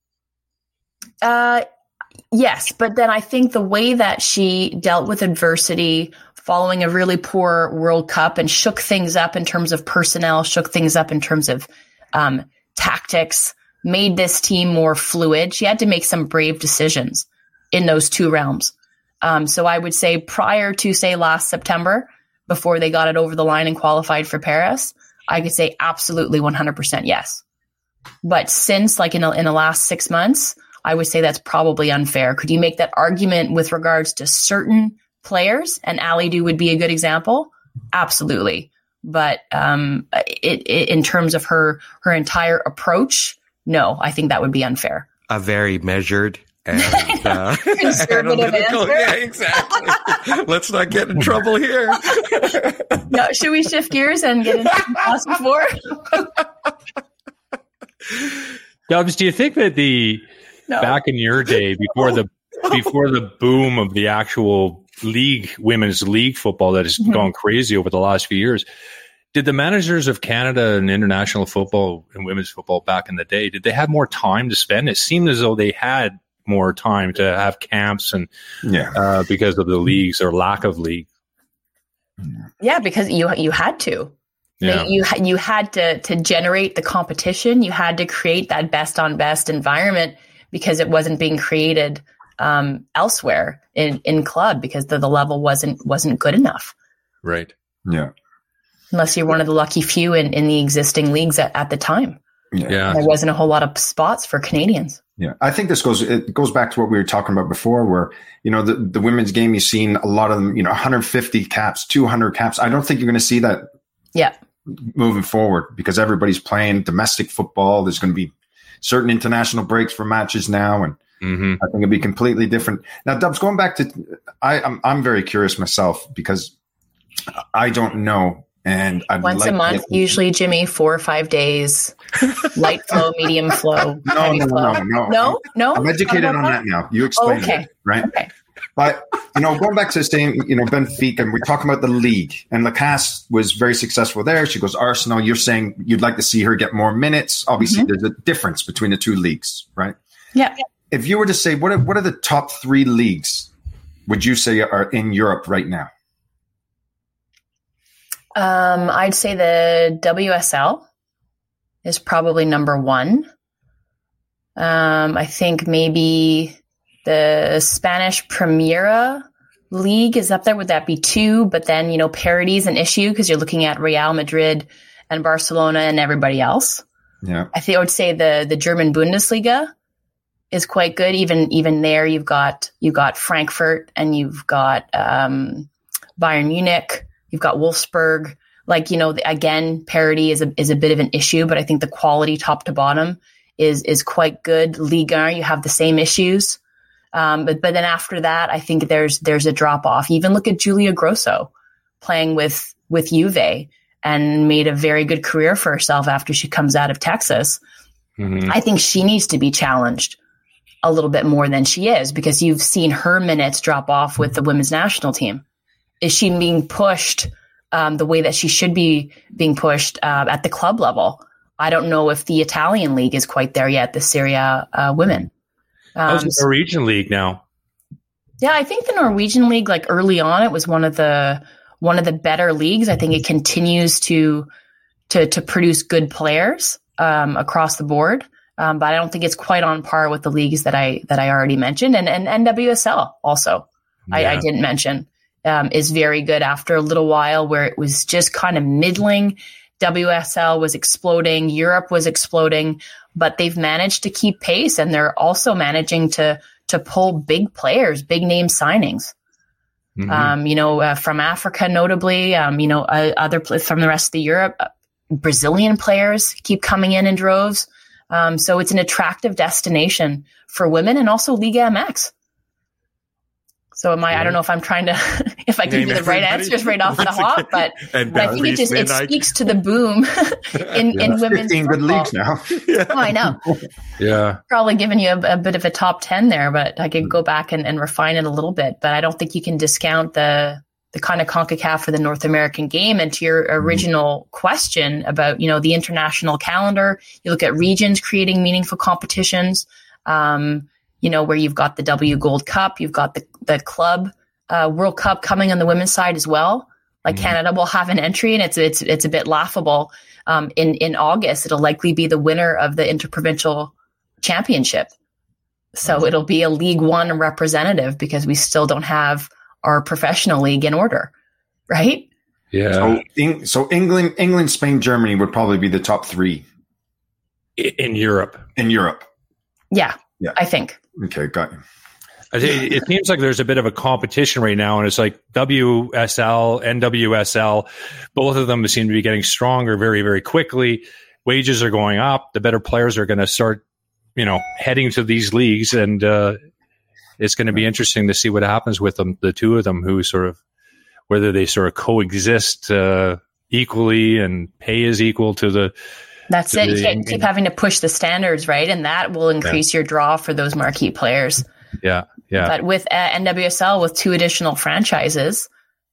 Uh, yes, but then I think the way that she dealt with adversity following a really poor World Cup and shook things up in terms of personnel, shook things up in terms of um, tactics, made this team more fluid. She had to make some brave decisions in those two realms. Um, so I would say prior to, say, last September, before they got it over the line and qualified for Paris, I could say absolutely one hundred percent yes. But since, like in, a, in the last six months, I would say that's probably unfair. Could you make that argument with regards to certain players? And Alidou would be a good example. Absolutely. But um, it, it, in terms of her her entire approach, no, I think that would be unfair. A very measured and uh, conservative answer. Yeah, exactly. Let's not get in trouble here. No, should we shift gears and get into class before? Dubs, do you think that the no. back in your day, before the before the boom of the actual league, women's league football that has mm-hmm. gone crazy over the last few years, Did the managers of Canada and international football and women's football back in the day, did they have more time to spend? It seemed as though they had more time to have camps and Yeah. uh, because of the leagues or lack of league. Yeah, because you you had to. Yeah. You you you had to to generate the competition. You had to create that best on best environment because it wasn't being created um, elsewhere in, in club because the, the level wasn't wasn't good enough. Right. Yeah. Unless you're one of the lucky few in, in the existing leagues at, at the time. Yeah. Yeah. There wasn't a whole lot of spots for Canadians. Yeah. I think this goes, it goes back to what we were talking about before where, you know, the, the women's game, you've seen a lot of them, you know, one hundred fifty caps, two hundred caps. I don't think you're going to see that Yeah. moving forward because everybody's playing domestic football. There's going to be certain international breaks for matches now. And Mm-hmm. I think it'd be completely different. Now, Dubs, going back to, I, I'm, I'm very curious myself because I don't know. And I'd Once like a month, to- usually, Jimmy, four or five days, light flow, medium flow, No, heavy no, flow. no, no. no, no. I'm educated on that now. You explained Okay. it, right? Okay. But, you know, going back to saying, you know, Benfica, and we're talking about the league, and Lacasse was very successful there. She goes Arsenal. You're saying you'd like to see her get more minutes. Obviously, Mm-hmm. there's a difference between the two leagues, right? Yeah. If you were to say, what are, what are the top three leagues would you say are in Europe right now? Um, I'd say the W S L is probably number one. Um, I think maybe the Spanish Primera League is up there. Would that be two? But then, you know, parity is an issue because you're looking at Real Madrid and Barcelona and everybody else. Yeah. I think I would say the the German Bundesliga is quite good. Even even there, you've got you've got Frankfurt and you've got um, Bayern Munich. You've got Wolfsburg. Like, you know, again, parity is a is a bit of an issue, but I think the quality top to bottom is is quite good. Liga, you have the same issues. Um, but but then after that, I think there's there's a drop off. Even look at Julia Grosso playing with with Juve and made a very good career for herself after she comes out of Texas. Mm-hmm. I think she needs to be challenged a little bit more than she is because you've seen her minutes drop off with the women's national team. Is she being pushed um, the way that she should be being pushed uh, at the club level? I don't know if the Italian league is quite there yet, the Serie A uh, women. Um, How's the Norwegian league now? yeah, I think the Norwegian league, like early on, it was one of the one of the better leagues. I think it continues to to to produce good players um, across the board. Um, but I don't think it's quite on par with the leagues that I that I already mentioned, and and, and W S L also I, Yeah. I didn't mention um, is very good after a little while where it was just kind of middling. W S L was exploding, Europe was exploding, but they've managed to keep pace, and they're also managing to to pull big players, big name signings. Mhm. Um, you know, uh, from Africa, notably, um, you know, uh, other pl- from the rest of the Europe, uh, Brazilian players keep coming in in droves. Um, so it's an attractive destination for women and also Liga M X. So am I, I don't know if I'm trying to, if I give Name you the right everybody answers right off the once hop, again. but, And but I think it just, it Midnight. speaks to the boom in, in women's fifteen good football. leagues now. Oh, I know. Yeah. Probably giving you a, a bit of a top ten there, but I could go back and, and refine it a little bit. But I don't think you can discount the the kind of CONCACAF for the North American game. And to your original question about, you know, the international calendar, you look at regions creating meaningful competitions, um, you know, where you've got the W Gold Cup, you've got the, the club uh, World Cup coming on the women's side as well. Like Mhm. Canada will have an entry, and it's it's it's a bit laughable. Um, in in August, it'll likely be the winner of the interprovincial championship. So it'll be a League One representative because we still don't have our professional league in order, right? Yeah. So, Eng- so England, England, Spain, Germany would probably be the top three I- In Europe. in Europe. Yeah, Yeah. I think. Okay, got you. I think it seems like there's a bit of a competition right now, and it's like W S L, N W S L, both of them seem to be getting stronger very, very quickly. Wages are going up. The better players are going to start, you know, heading to these leagues, and uh, it's going to be interesting to see what happens with them, the two of them, who sort of, whether they sort of coexist uh, equally and pay is equal to the. That's to it. You the- can't keep having to push the standards, right? And that will increase your draw for those marquee players. Yeah, yeah. But with uh, N W S L, with two additional franchises,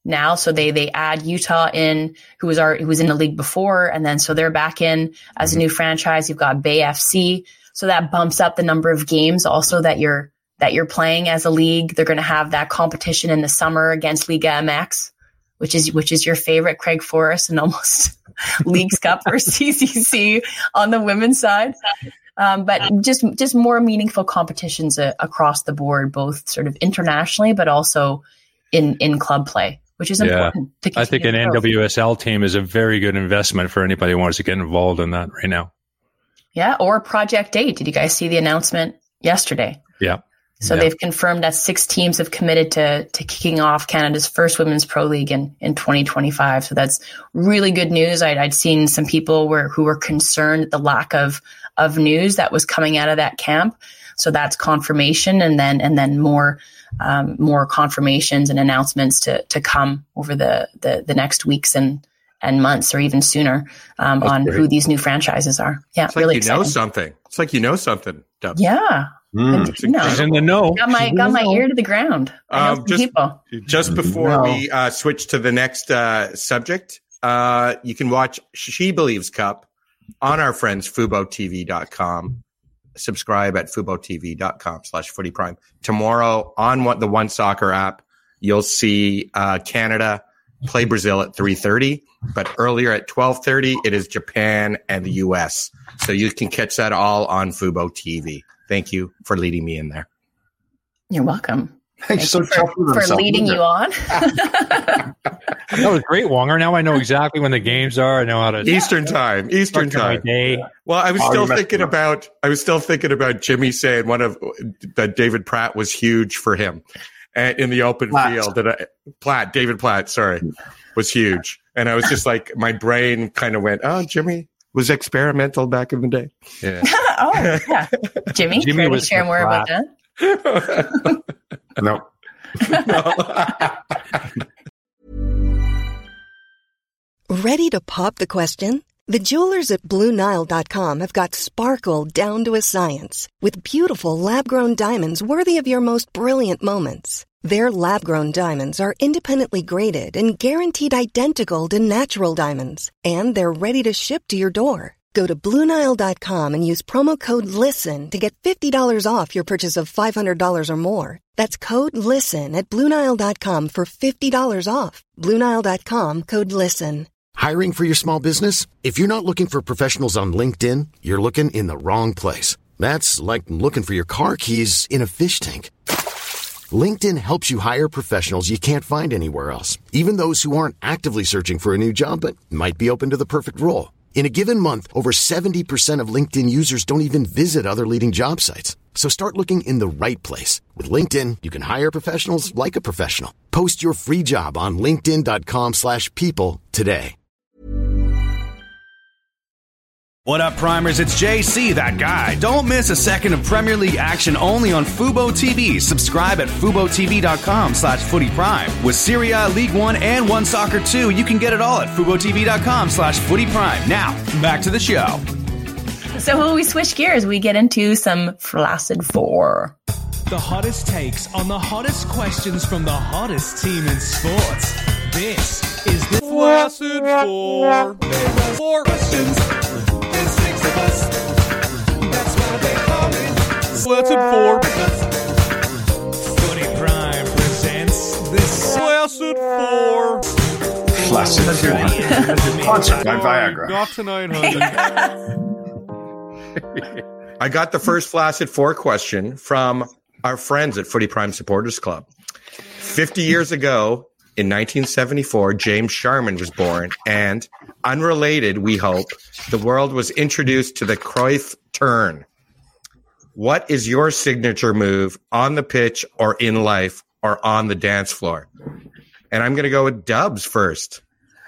now. So they they add Utah in, who was our who was in the league before, and then so they're back in as a new franchise. You've got Bay F C, so that bumps up the number of games also that you're that you're playing as a league. They're going to have that competition in the summer against Liga M X, which is which is your favorite, Craig Forrest, and almost Leagues Cup or C C C on the women's side. Um, but just just more meaningful competitions uh, across the board, both sort of internationally, but also in, in club play, which is yeah. important. To I think an N W S L team is a very good investment for anybody who wants to get involved in that right now. Yeah, or Project eight. Did you guys see the announcement yesterday? Yeah. So yeah. they've confirmed that six teams have committed to to kicking off Canada's first women's pro league in, in twenty twenty-five. So that's really good news. I'd, I'd seen some people were, who were concerned at the lack of of news that was coming out of that camp. So that's confirmation, and then and then more um, more confirmations and announcements to to come over the the, the next weeks and and months, or even sooner, um, on great. who these new franchises are. Yeah, It's really like you know exciting. something. It's like you know something, Dubs. Yeah. Mm. You know, She's in the know. got my got my ear to the ground. I know Um, some just- people. Just before No. we uh, switch to the next uh, subject, uh, you can watch She Believes Cup on our friends Fubo T V dot com. Subscribe at Fubo T V dot com slash Footy Prime. Tomorrow on what the One Soccer app, you'll see uh, Canada play Brazil at three thirty, but earlier at twelve thirty, it is Japan and the U S. So you can catch that all on Fubo T V. Thank you for leading me in there. You're welcome. He's so Thank tough you with for, for himself, leading isn't you on. That was great, Wonger. Now I know exactly when the games are. I know how to Eastern time. Eastern structure my time. day. Well, I was Oh, still you messed thinking it up. about I was still thinking about Jimmy saying one of that David Pratt was huge for him and in the open Platt. field. That I, Platt, David Platt, sorry, was huge, and I was just like, my brain kind of went, "Oh, Jimmy was experimental back in the day." Yeah. Oh, yeah. Jimmy, Jimmy care to was share the more about brat. that? he? No. Ready to pop the question? The jewelers at Blue Nile dot com have got sparkle down to a science with beautiful lab-grown diamonds worthy of your most brilliant moments. Their lab-grown diamonds are independently graded and guaranteed identical to natural diamonds, and they're ready to ship to your door. Go to Blue Nile dot com and use promo code LISTEN to get fifty dollars off your purchase of five hundred dollars or more. That's code LISTEN at Blue Nile dot com for fifty dollars off. Blue Nile dot com, code LISTEN. Hiring for your small business? If you're not looking for professionals on LinkedIn, you're looking in the wrong place. That's like looking for your car keys in a fish tank. LinkedIn helps you hire professionals you can't find anywhere else, even those who aren't actively searching for a new job but might be open to the perfect role. In a given month, over seventy percent of LinkedIn users don't even visit other leading job sites. So start looking in the right place. With LinkedIn, you can hire professionals like a professional. Post your free job on linkedin dot com slash people today. What up, Primers? It's J C, that guy. Don't miss a second of Premier League action only on Fubo T V. Subscribe at Fubo T V dot com slash Footy Prime. With Serie A, League One, and One Soccer two, you can get it all at Fubo T V dot com slash Footy Prime. Now, back to the show. So when we switch gears, we get into some Flaccid Four. The hottest takes on the hottest questions from the hottest team in sports. This is the Flaccid Four. Four questions. There's six of us. That's why they call it Flaccid Four. Footy Prime presents the Flaccid Four. Flaccid Four. Sponsored by Viagra. Got to nine hundred. I got the first Flaccid Four question from our friends at Footy Prime Supporters Club. Fifty years ago, in nineteen seventy-four, James Sharman was born, and unrelated, we hope, the world was introduced to the Cruyff turn. What is your signature move on the pitch or in life or on the dance floor? And I'm going to go with Dubs first.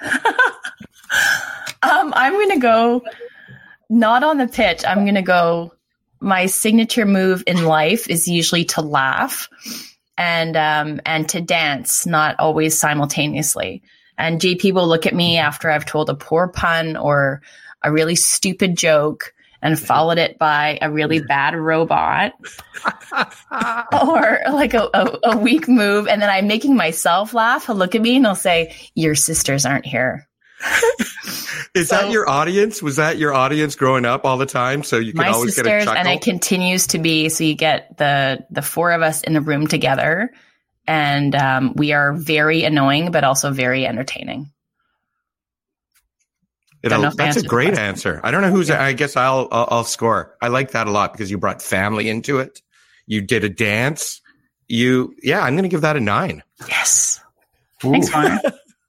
um, I'm going to go not on the pitch. I'm going to go, my signature move in life is usually to laugh and um, and to dance, not always simultaneously. And J P will look at me after I've told a poor pun or a really stupid joke, and followed it by a really bad robot or like a, a, a weak move. And then I'm making myself laugh. He'll look at me and he'll say, your sisters aren't here. Is so, that your audience? Was that your audience growing up all the time? So you could my always sisters, get a chuckle? And it continues to be. So you get the, the four of us in a room together. And um, we are very annoying, but also very entertaining. That's a great answer. I don't know who's. I guess I'll, I'll I'll score. I like that a lot because you brought family into it. You did a dance. You yeah. I'm going to give that a nine. Yes. Ooh. Thanks, Connor.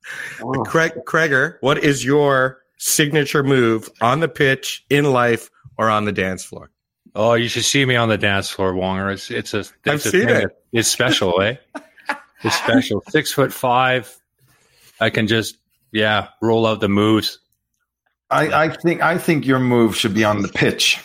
Craig Kreger, what is your signature move on the pitch, in life, or on the dance floor? Oh, you should see me on the dance floor, Wonger. It's it's a. It's I've a seen it. It's special, eh? It's special. Six foot five. I can just yeah roll out the moves. I, I think I think your move should be on the pitch.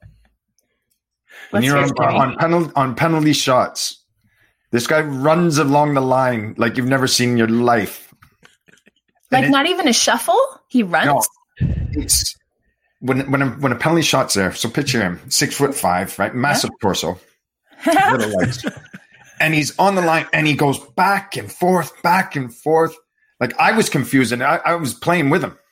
When you're on, on, penalty, on penalty shots, this guy runs along the line like you've never seen in your life. Like it, not even a shuffle? He runs? No, it's when when a, when a penalty shot's there. So picture him, six foot five, right, massive yeah. torso, little legs, and he's on the line and he goes back and forth, back and forth. Like I was confused and I, I was playing with him.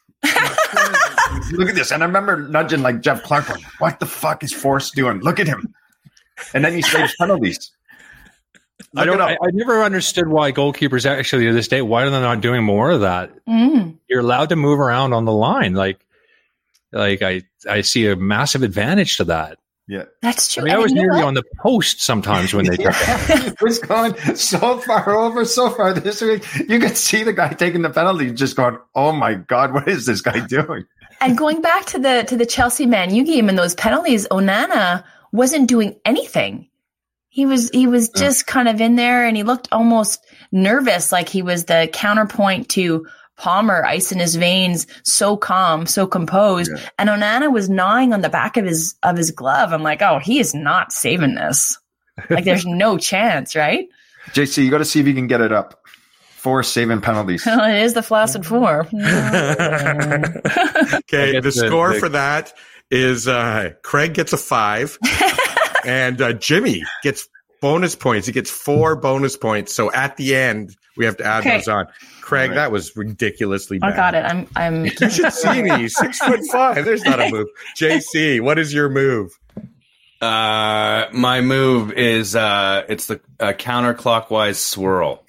Look at this. And I remember nudging like Jeff Clark going, what the fuck is Forrest doing? Look at him. And then he saves penalties. Look I don't I, I never understood why goalkeepers actually to this day, why are they not doing more of that? Mm. You're allowed to move around on the line. Like like I, I see a massive advantage to that. Yeah. That's true. I mean, I, I was nearly on the post sometimes when they took yeah. It was going so far over, so far this week. You could see the guy taking the penalty just going, oh my God, what is this guy doing? And going back to the to the Chelsea Man U game and those penalties, Onana wasn't doing anything. He was he was just yeah. kind of in there and he looked almost nervous, like he was the counterpoint to Palmer, ice in his veins, so calm, so composed. Yeah. And Onana was gnawing on the back of his of his glove. I'm like, oh, he is not saving this. Like there's no chance, right? J C, you got to see if you can get it up. Four saving penalties. Well, it is the Flaccid Four. Okay, the score the, for that is uh, Craig gets a five, and uh, Jimmy gets bonus points. He gets four bonus points. So at the end, we have to add okay. those on. Craig, right. that was ridiculously bad. I got it. I'm. I'm. You should see me. Six foot five. There's not a move. J C, what is your move? Uh, my move is uh, it's the uh, counterclockwise swirl.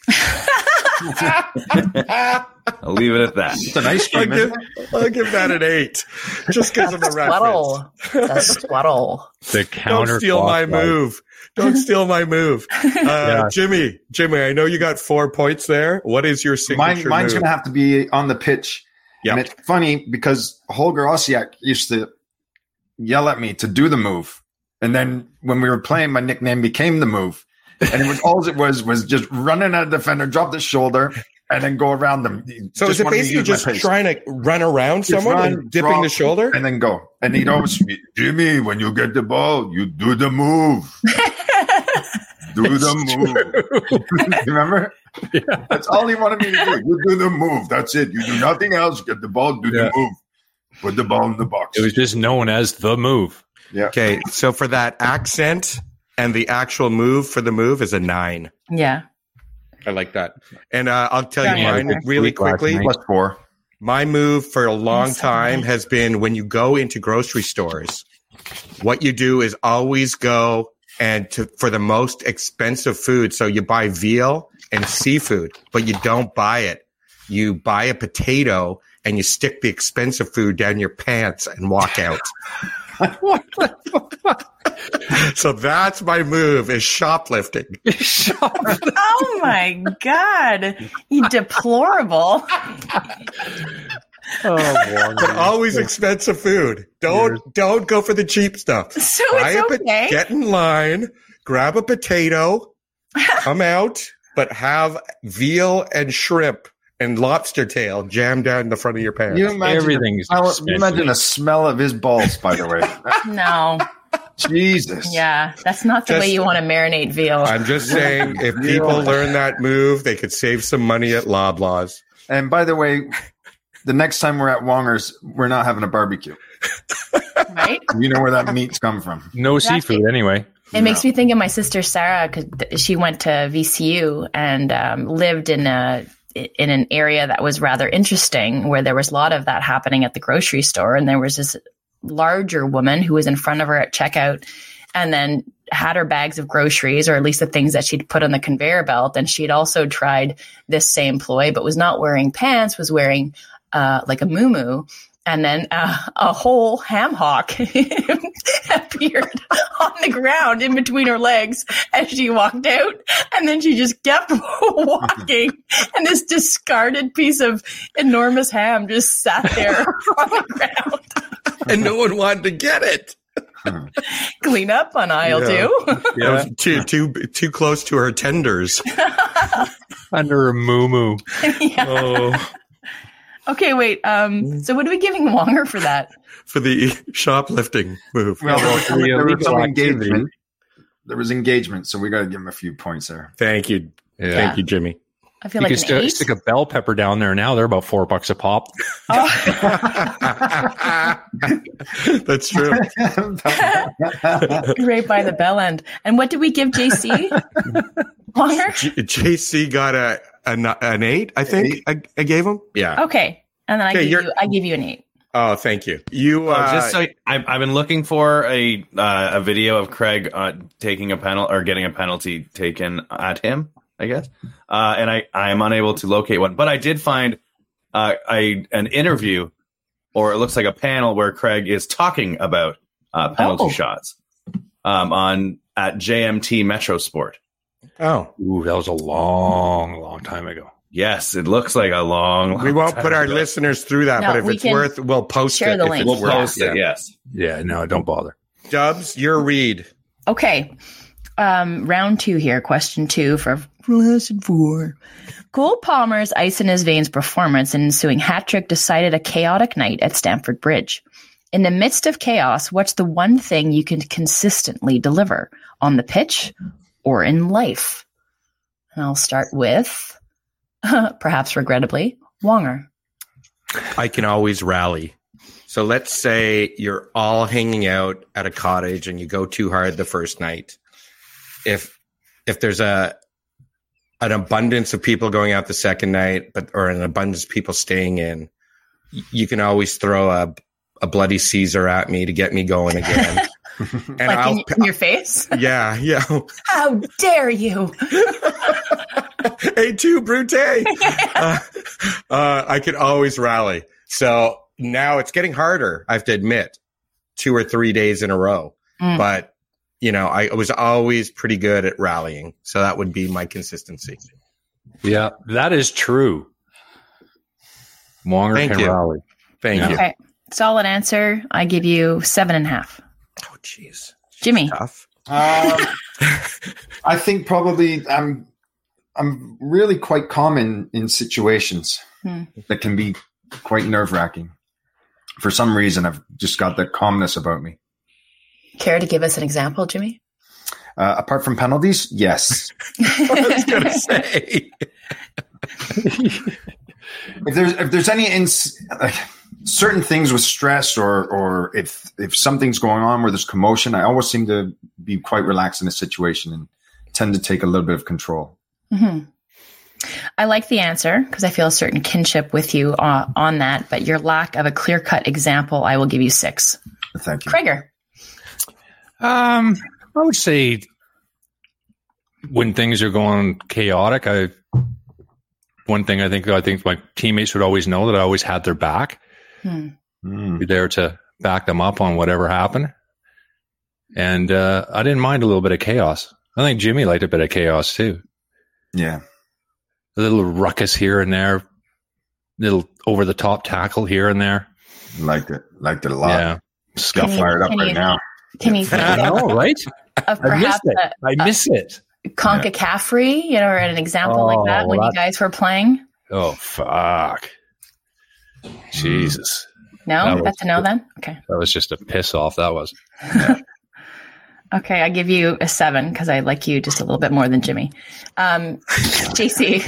I'll leave it at that. It's an ice cream. I'll give, I'll give that an eight, just because of the reference. That's swaddle. The counter. Don't steal my move. Don't steal my move. Uh, yeah. Jimmy, Jimmy, I know you got four points there. What is your signature Mine, Mine's move? going to have to be on the pitch. Yep. And it's funny because Holger Osiak used to yell at me to do the move. And then when we were playing, my nickname became the move. And it was all it was was just running at a defender, drop the shoulder, and then go around them. So just is it basically just trying to run around just someone run, and dipping drop, the shoulder? And then go. And he'd always be, Jimmy, when you get the ball, you do the move. do the move. Remember? Yeah. That's all he wanted me to do. You do the move. That's it. You do nothing else. Get the ball, do yeah. the move. Put the ball in the box. It was just known as the move. Yeah. Okay, so for that accent and the actual move for the move is a nine. Yeah. I like that. And uh, I'll tell you yeah, mine really quickly. Plus four. My move for a long time has been when you go into grocery stores, what you do is always go and to for the most expensive food. So you buy veal and seafood, but you don't buy it. You buy a potato and you stick the expensive food down your pants and walk out. So that's my move is shoplifting. Oh my God. You deplorable. Oh, but always expensive food. Don't Years. don't go for the cheap stuff. So Buy it's a, okay. Get in line, grab a potato, come out, but have veal and shrimp and lobster tail jammed down the front of your pants. You imagine, Everything's a, you imagine the smell of his balls, by the way. No. Jesus. Yeah, that's not the just, way you want to marinate veal. I'm just saying, if people learn that move, they could save some money at Loblaws. And by the way, the next time we're at Wonger's, we're not having a barbecue. Right? You know where that meat's come from. No Exactly. seafood anyway. It makes me think of my sister Sarah because she went to V C U and um, lived in a in an area that was rather interesting, where there was a lot of that happening at the grocery store, and there was this larger woman who was in front of her at checkout, and then had her bags of groceries, or at least the things that she'd put on the conveyor belt, and she'd also tried this same ploy, but was not wearing pants, was wearing uh, like a muumuu. And then uh, a whole ham hock appeared on the ground in between her legs as she walked out. And then she just kept walking. And this discarded piece of enormous ham just sat there on the ground. And no one wanted to get it. Clean up on aisle Yeah. two. That was too too too close to her tenders. Under a moo Yeah. Oh, Okay, wait. Um, so what are we giving Wonger for that? for the shoplifting move. Well, there was, for the there was some illegal activity. engagement. There was engagement, so we got to give him a few points there. Thank you, Yeah. thank you, Jimmy. I feel You like can an still eight. stick a bell pepper down there now. They're about four bucks a pop. That's true. Right by the bell end. And what did we give J C? Wonger? J- JC got a an, an eight, I think. Eight. I, I gave him. Yeah. Okay. And then I Okay, give you're- you I give you an eight. Oh, thank you. You Oh, uh, just so I've, I've been looking for a uh, a video of Craig uh, taking a penalty or getting a penalty taken at him, I guess, uh, and I I am unable to locate one. But I did find uh, a an interview, or it looks like a panel where Craig is talking about uh, penalty Oh. shots um, on at J M T Metro Sport. oh, Ooh, that was a long, long time ago. Yes, it looks like a long. long we won't time put our ago. listeners through that, No, but if we it's can worth, we'll post share it. the if link. it's We'll worth post it. yeah. Yes. Yeah, no, don't bother. Dubs, your read. Okay. Um, round two here. Question two for lesson four. Cole Palmer's ice in his veins performance and ensuing hat trick decided a chaotic night at Stamford Bridge. In the midst of chaos, what's the one thing you can consistently deliver on the pitch or in life? And I'll start with, perhaps regrettably, Wonger. I can always rally. So let's say you're all hanging out at a cottage and you go too hard the first night. If if there's a an abundance of people going out the second night, but or an abundance of people staying in, y- you can always throw a a bloody Caesar at me to get me going again. And Like I'll in, in your face? yeah, yeah. How dare you? Hey, two brute. uh, uh, I could always rally. So now it's getting harder, I have to admit, two or three days in a row. Mm. But, you know, I was always pretty good at rallying. So that would be my consistency. Yeah, that is true. Wonger Thank can you. rally. Thank you. Okay. Solid answer. I give you seven and a half. Oh, jeez. Jimmy. Tough. Um, I think probably I'm I'm really quite calm in, in situations Hmm. that can be quite nerve wracking. For some reason, I've just got that calmness about me. Care to give us an example, Jimmy? Uh, apart from penalties, yes. I was going to say. if there's if there's any ins- like, certain things with stress or or if if something's going on where there's commotion, I always seem to be quite relaxed in a situation and tend to take a little bit of control. Mm-hmm. I like the answer because I feel a certain kinship with you uh, on that, but your lack of a clear-cut example, I will give you six. Thank you. Krager. Um, I would say when things are going chaotic, I one thing I think I think my teammates would always know that I always had their back. Hmm. Mm. Be there to back them up on whatever happened, and uh, I didn't mind a little bit of chaos. I think Jimmy liked a bit of chaos too. Yeah. A little ruckus here and there, little over the top tackle here and there. Liked it. Liked it a lot. Yeah, Got Can you- fired up can right you- now. Can you think I know, right? of I missed perhaps it. a, I miss it. CONCACAF, you know, or an example Oh, like that when you that- guys were playing? Oh fuck! Jesus, No? That was- That's a no then? Okay. that was just a piss off. That was. Okay, I give you a seven because I like you just a little bit more than Jimmy. Um, J C.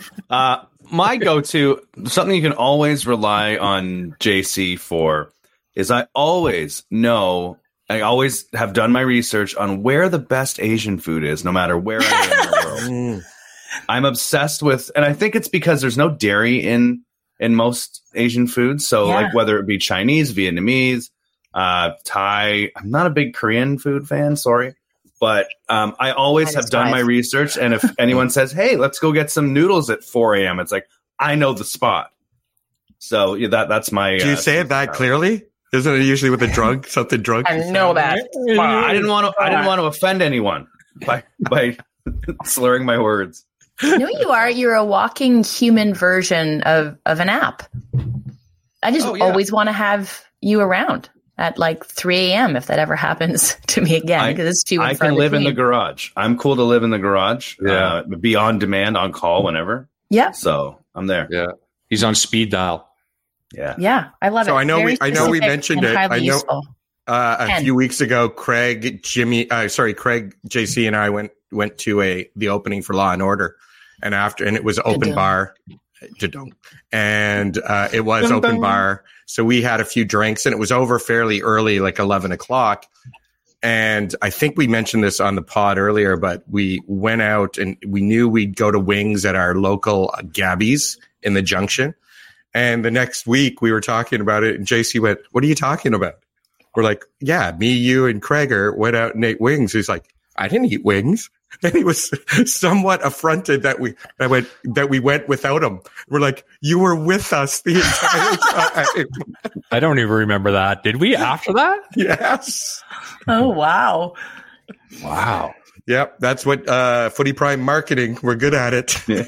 Uh, my go-to, something you can always rely on J C for, is I always know, I always have done my research on where the best Asian food is, no matter where I am in the world. I'm obsessed with, and I think it's because there's no dairy in in most Asian foods. So Yeah. like whether it be Chinese, Vietnamese, uh, Thai, I'm not a big Korean food fan, sorry. But um, I always Minus have done five. my research. And if anyone says, hey, let's go get some noodles at four a.m., it's like, I know the spot. So yeah, that that's my. Do you uh, say it that clearly? Isn't it usually with a drug, something drug? I know that. Well, I didn't want to. I didn't want to offend anyone by by slurring my words. No, you are. You're a walking human version of, of an app. I just Oh, yeah. always want to have you around at like three a.m. if that ever happens to me again, I- because it's too. I can live in the garage. I'm cool to live in the garage. Yeah. uh, be on demand, on call whenever. Yeah, So I'm there. Yeah. He's on speed dial. Yeah. yeah, I love it. So I know Very we- I know we specific mentioned and it. highly I know- useful. Uh, a Ken. few weeks ago, Craig, Jimmy, uh, sorry, Craig, J C, and I went went to a the opening for Law and Order, and after, and it was open Da-dum. bar, Da-dum. and uh, it was Dum-dum. open bar. So we had a few drinks, and it was over fairly early, like eleven o'clock. And I think we mentioned this on the pod earlier, but we went out and we knew we'd go to wings at our local Gabby's in the Junction. And the next week we were talking about it, and J C went, "What are you talking about?" We're like, "Yeah, me, you, and Krager went out and ate wings." He's like, "I didn't eat wings." And he was somewhat affronted that we that went that we went without him. We're like, "You were with us the entire time." I don't even remember that. Did we after that? Yes. Oh wow! Wow. Yep. That's what uh, Footy Prime marketing. We're good at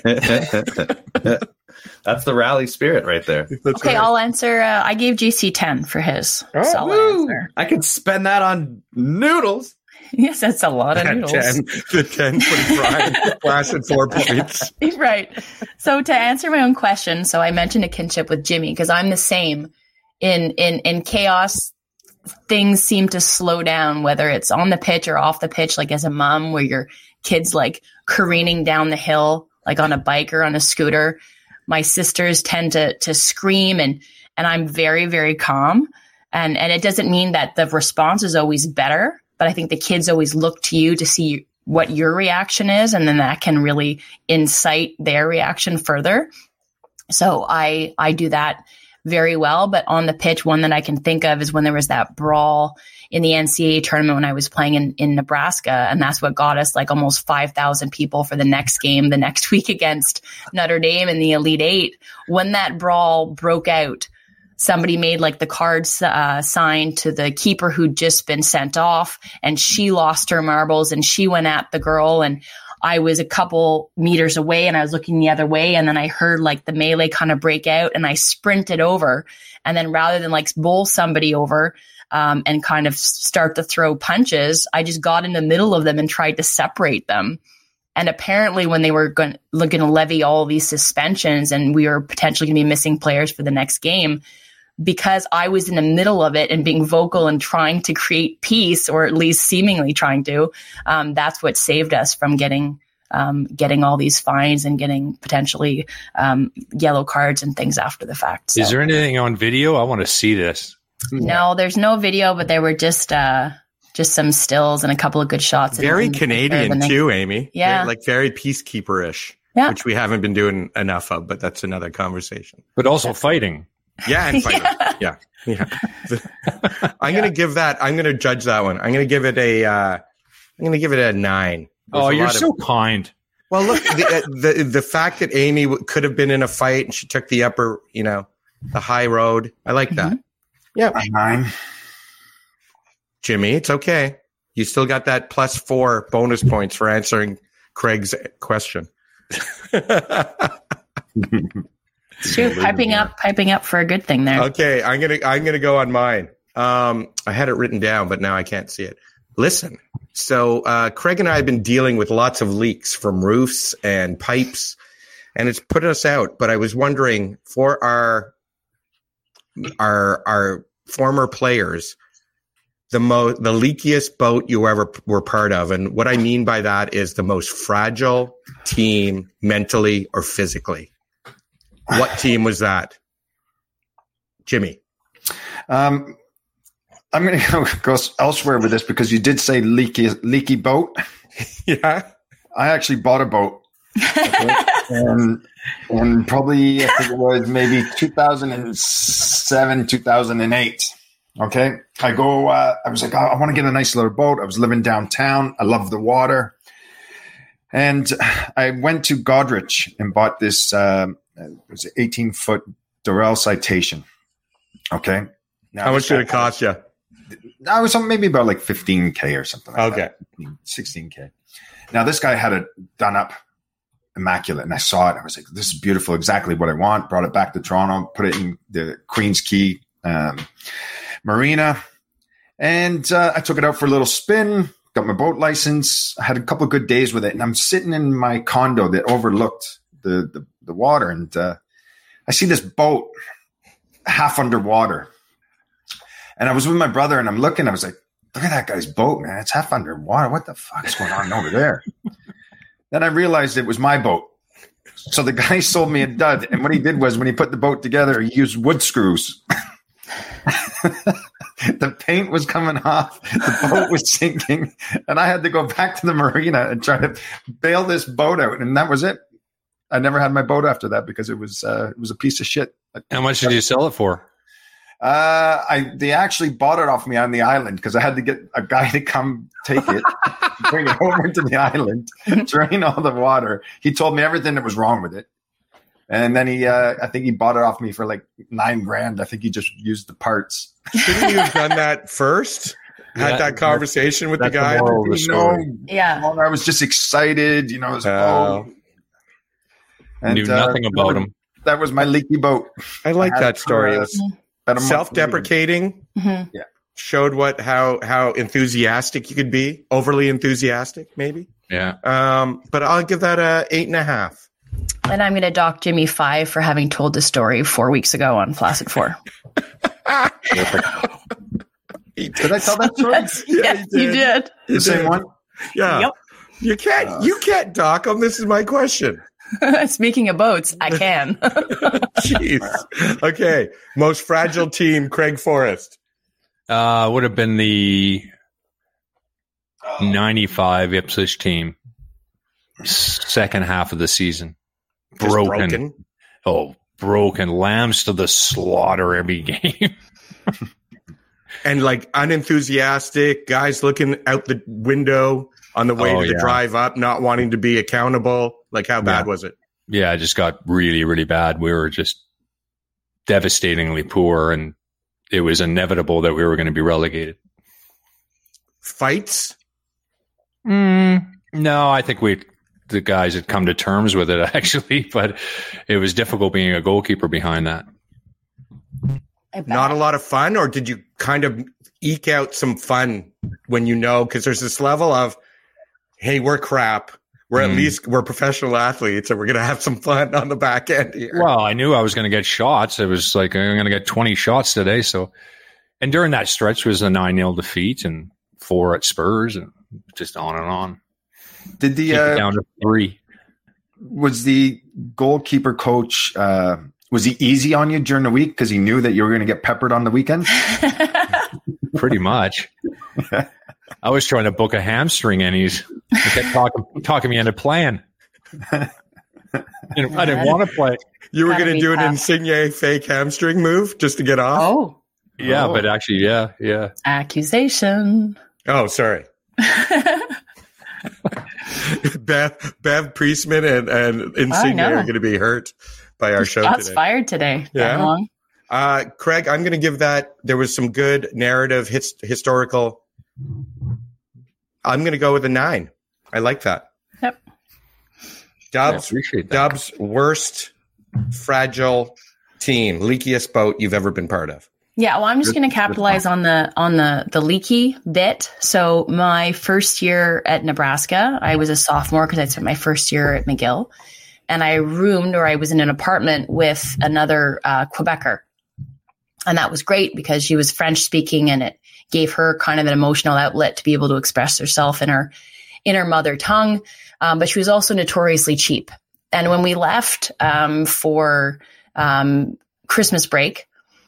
it. That's the rally spirit right there. That's Okay, right. I'll answer. Uh, I gave J C ten for his Oh, solid Woo! answer. I could spend that on noodles. Yes, that's a lot of At noodles. ten, the ten Footy Prime lasted four points. Right. So to answer my own question, so I mentioned a kinship with Jimmy because I'm the same. In in in chaos, things seem to slow down, whether it's on the pitch or off the pitch. Like as a mom, where your kid's like careening down the hill, like on a bike or on a scooter. My sisters tend to to scream, and and I'm very very calm. And and it doesn't mean that the response is always better, but I think the kids always look to you to see what your reaction is, and then that can really incite their reaction further. So I I do that very well. But on the pitch, one that I can think of is when there was that brawl in the N C A A tournament when I was playing in, in Nebraska. And that's what got us like almost five thousand people for the next game the next week against Notre Dame in the Elite Eight. When that brawl broke out, somebody made like the cards uh, sign to the keeper who'd just been sent off, and she lost her marbles and she went at the girl, and I was a couple meters away and I was looking the other way, and then I heard like the melee kind of break out, and I sprinted over, and then rather than like bowl somebody over um, and kind of start to throw punches, I just got in the middle of them and tried to separate them. And apparently when they were going to levy all these suspensions and we were potentially going to be missing players for the next game, because I was in the middle of it and being vocal and trying to create peace, or at least seemingly trying to, um, that's what saved us from getting um, getting all these fines and getting potentially um, yellow cards and things after the fact. So, Is there anything on video? I want to see this. no, there's no video, but there were just uh, just some stills and a couple of good shots. Very in, in Canadian the- too, Amy. Yeah. Very- like very peacekeeper-ish, Yeah. which we haven't been doing enough of, but that's another conversation. But also fighting. Yeah, and fighting. yeah. Yeah. I'm going to give that, I'm going to judge that one. I'm going to give it a, uh, I'm going to give it a nine. There's Oh, a you're lot of- so kind. Well, look, the, uh, the the fact that Amy w- could have been in a fight and she took the upper, you know, the high road. I like that. Mm-hmm. Yeah. Nine. Jimmy, it's okay. You still got that plus four bonus points for answering Craig's question. True, piping up, piping up for a good thing there. Okay, I'm gonna I'm gonna go on mine. Um, I had it written down, but now I can't see it. Listen, so uh, Craig and I have been dealing with lots of leaks from roofs and pipes, and it's put us out. But I was wondering for our our our former players, the mo the leakiest boat you ever p- were part of, and what I mean by that is the most fragile team mentally or physically. What team was that? Jimmy. Um, I'm going to go elsewhere with this because you did say leaky, leaky boat. Yeah. I actually bought a boat. Okay? and, and probably, I think it was maybe two thousand seven, two thousand eight. Okay. I go, uh, I was like, oh, I want to get a nice little boat. I was living downtown. I love the water. And I went to Godrich and bought this, um, it was an eighteen foot Durrell Citation. Okay. Now, how much did it cost you? I was maybe about like fifteen K or something like okay. that. sixteen K. Now, this guy had it done up immaculate, and I saw it. I was like, this is beautiful. Exactly what I want. Brought it back to Toronto, put it in the Queen's Quay um, Marina. And uh, I took it out for a little spin, got my boat license. I had a couple of good days with it. And I'm sitting in my condo that overlooked the, the, the water. And uh, I see this boat half underwater. And I was with my brother, and I'm looking. I was like, look at that guy's boat, man. It's half underwater. What the fuck's going on over there? Then I realized it was my boat. So the guy sold me a dud. And what he did was when he put the boat together, he used wood screws. The paint was coming off. The boat was sinking. And I had to go back to the marina and try to bail this boat out. And that was it. I never had my boat after that because it was uh, it was a piece of shit. How much did you sell it for? Uh, I they actually bought it off me on the island because I had to get a guy to come take it, bring it over to the island, drain all the water. He told me everything that was wrong with it, and then he, uh, I think he bought it off me for like nine grand. I think he just used the parts. Shouldn't you have done that first? Had Yeah, that conversation with the guy. The The you know, Yeah. I was just excited, you know. It was, Oh. oh. And, Knew nothing uh, about that was- him. That was my leaky boat. I like I had that story. for, It uh, was about a month self-deprecating. Mhm. Yeah. Showed what how how enthusiastic you could be. Overly enthusiastic, maybe. Yeah. Um, but I'll give that a eight and a half. And I'm going to dock Jimmy five for having told the story four weeks ago on Flaccid Four. Did I tell that story? Yes, Yeah, yes, you you did. did. The same one? Yeah. Yep. You can't Uh, you can't dock them. This is my question. Speaking of boats, I can. Jeez. Okay. Most fragile team, Craig Forrest. Uh, would have been the ninety-five Ipswich team. Second half of the season. Just Broken. broken. Oh, broken. Lambs to the slaughter every game. And like unenthusiastic, guys looking out the window on the way Oh, to the yeah. drive up, not wanting to be accountable. Like, how bad Yeah. was it? Yeah, it just got really, really bad. We were just devastatingly poor, and it was inevitable that we were going to be relegated. Fights? Mm, no, I think we, the guys had come to terms with it actually, but it was difficult being a goalkeeper behind that. Not a lot of fun, or did you kind of eke out some fun when you know? Because there's this level of, hey, we're crap. We're at Mm. least we're professional athletes, and we're gonna have some fun on the back end here. Well, I knew I was going to get shots. It was like, I'm going to get twenty shots today. So, and during that stretch was a nine nil defeat and four at Spurs and just on and on. Did the Keep it uh, down to three. was the goalkeeper coach? Uh, was he easy on you during the week because he knew that you were going to get peppered on the weekend? Pretty much. I was trying to book a hamstring, and he's he kept talking, talking me into playing. I didn't, I didn't want to play. You were Gotta gonna be do an tough. Insigne fake hamstring move just to get off. Oh, Yeah, Oh. but actually, yeah, yeah. accusation. Oh, sorry. Bev, Bev Priestman and, and Insigne know. are going to be hurt by our show Shots today. fired today. Yeah. That long. Uh, Craig, I'm going to give that. There was some good narrative, his, historical. I'm going to go with a nine. I like that. Yep. I Dubs, appreciate that. Dubs, worst fragile team, leakiest boat you've ever been part of. Yeah, well, I'm just going to capitalize on the on the the leaky bit. So my first year at Nebraska, I was a sophomore because I spent my first year at McGill, and I roomed or I was in an apartment with another uh, Quebecer, and that was great because she was French speaking, and it gave her kind of an emotional outlet to be able to express herself in her in her mother tongue. Um, but she was also notoriously cheap. And when we left um, for um, Christmas break,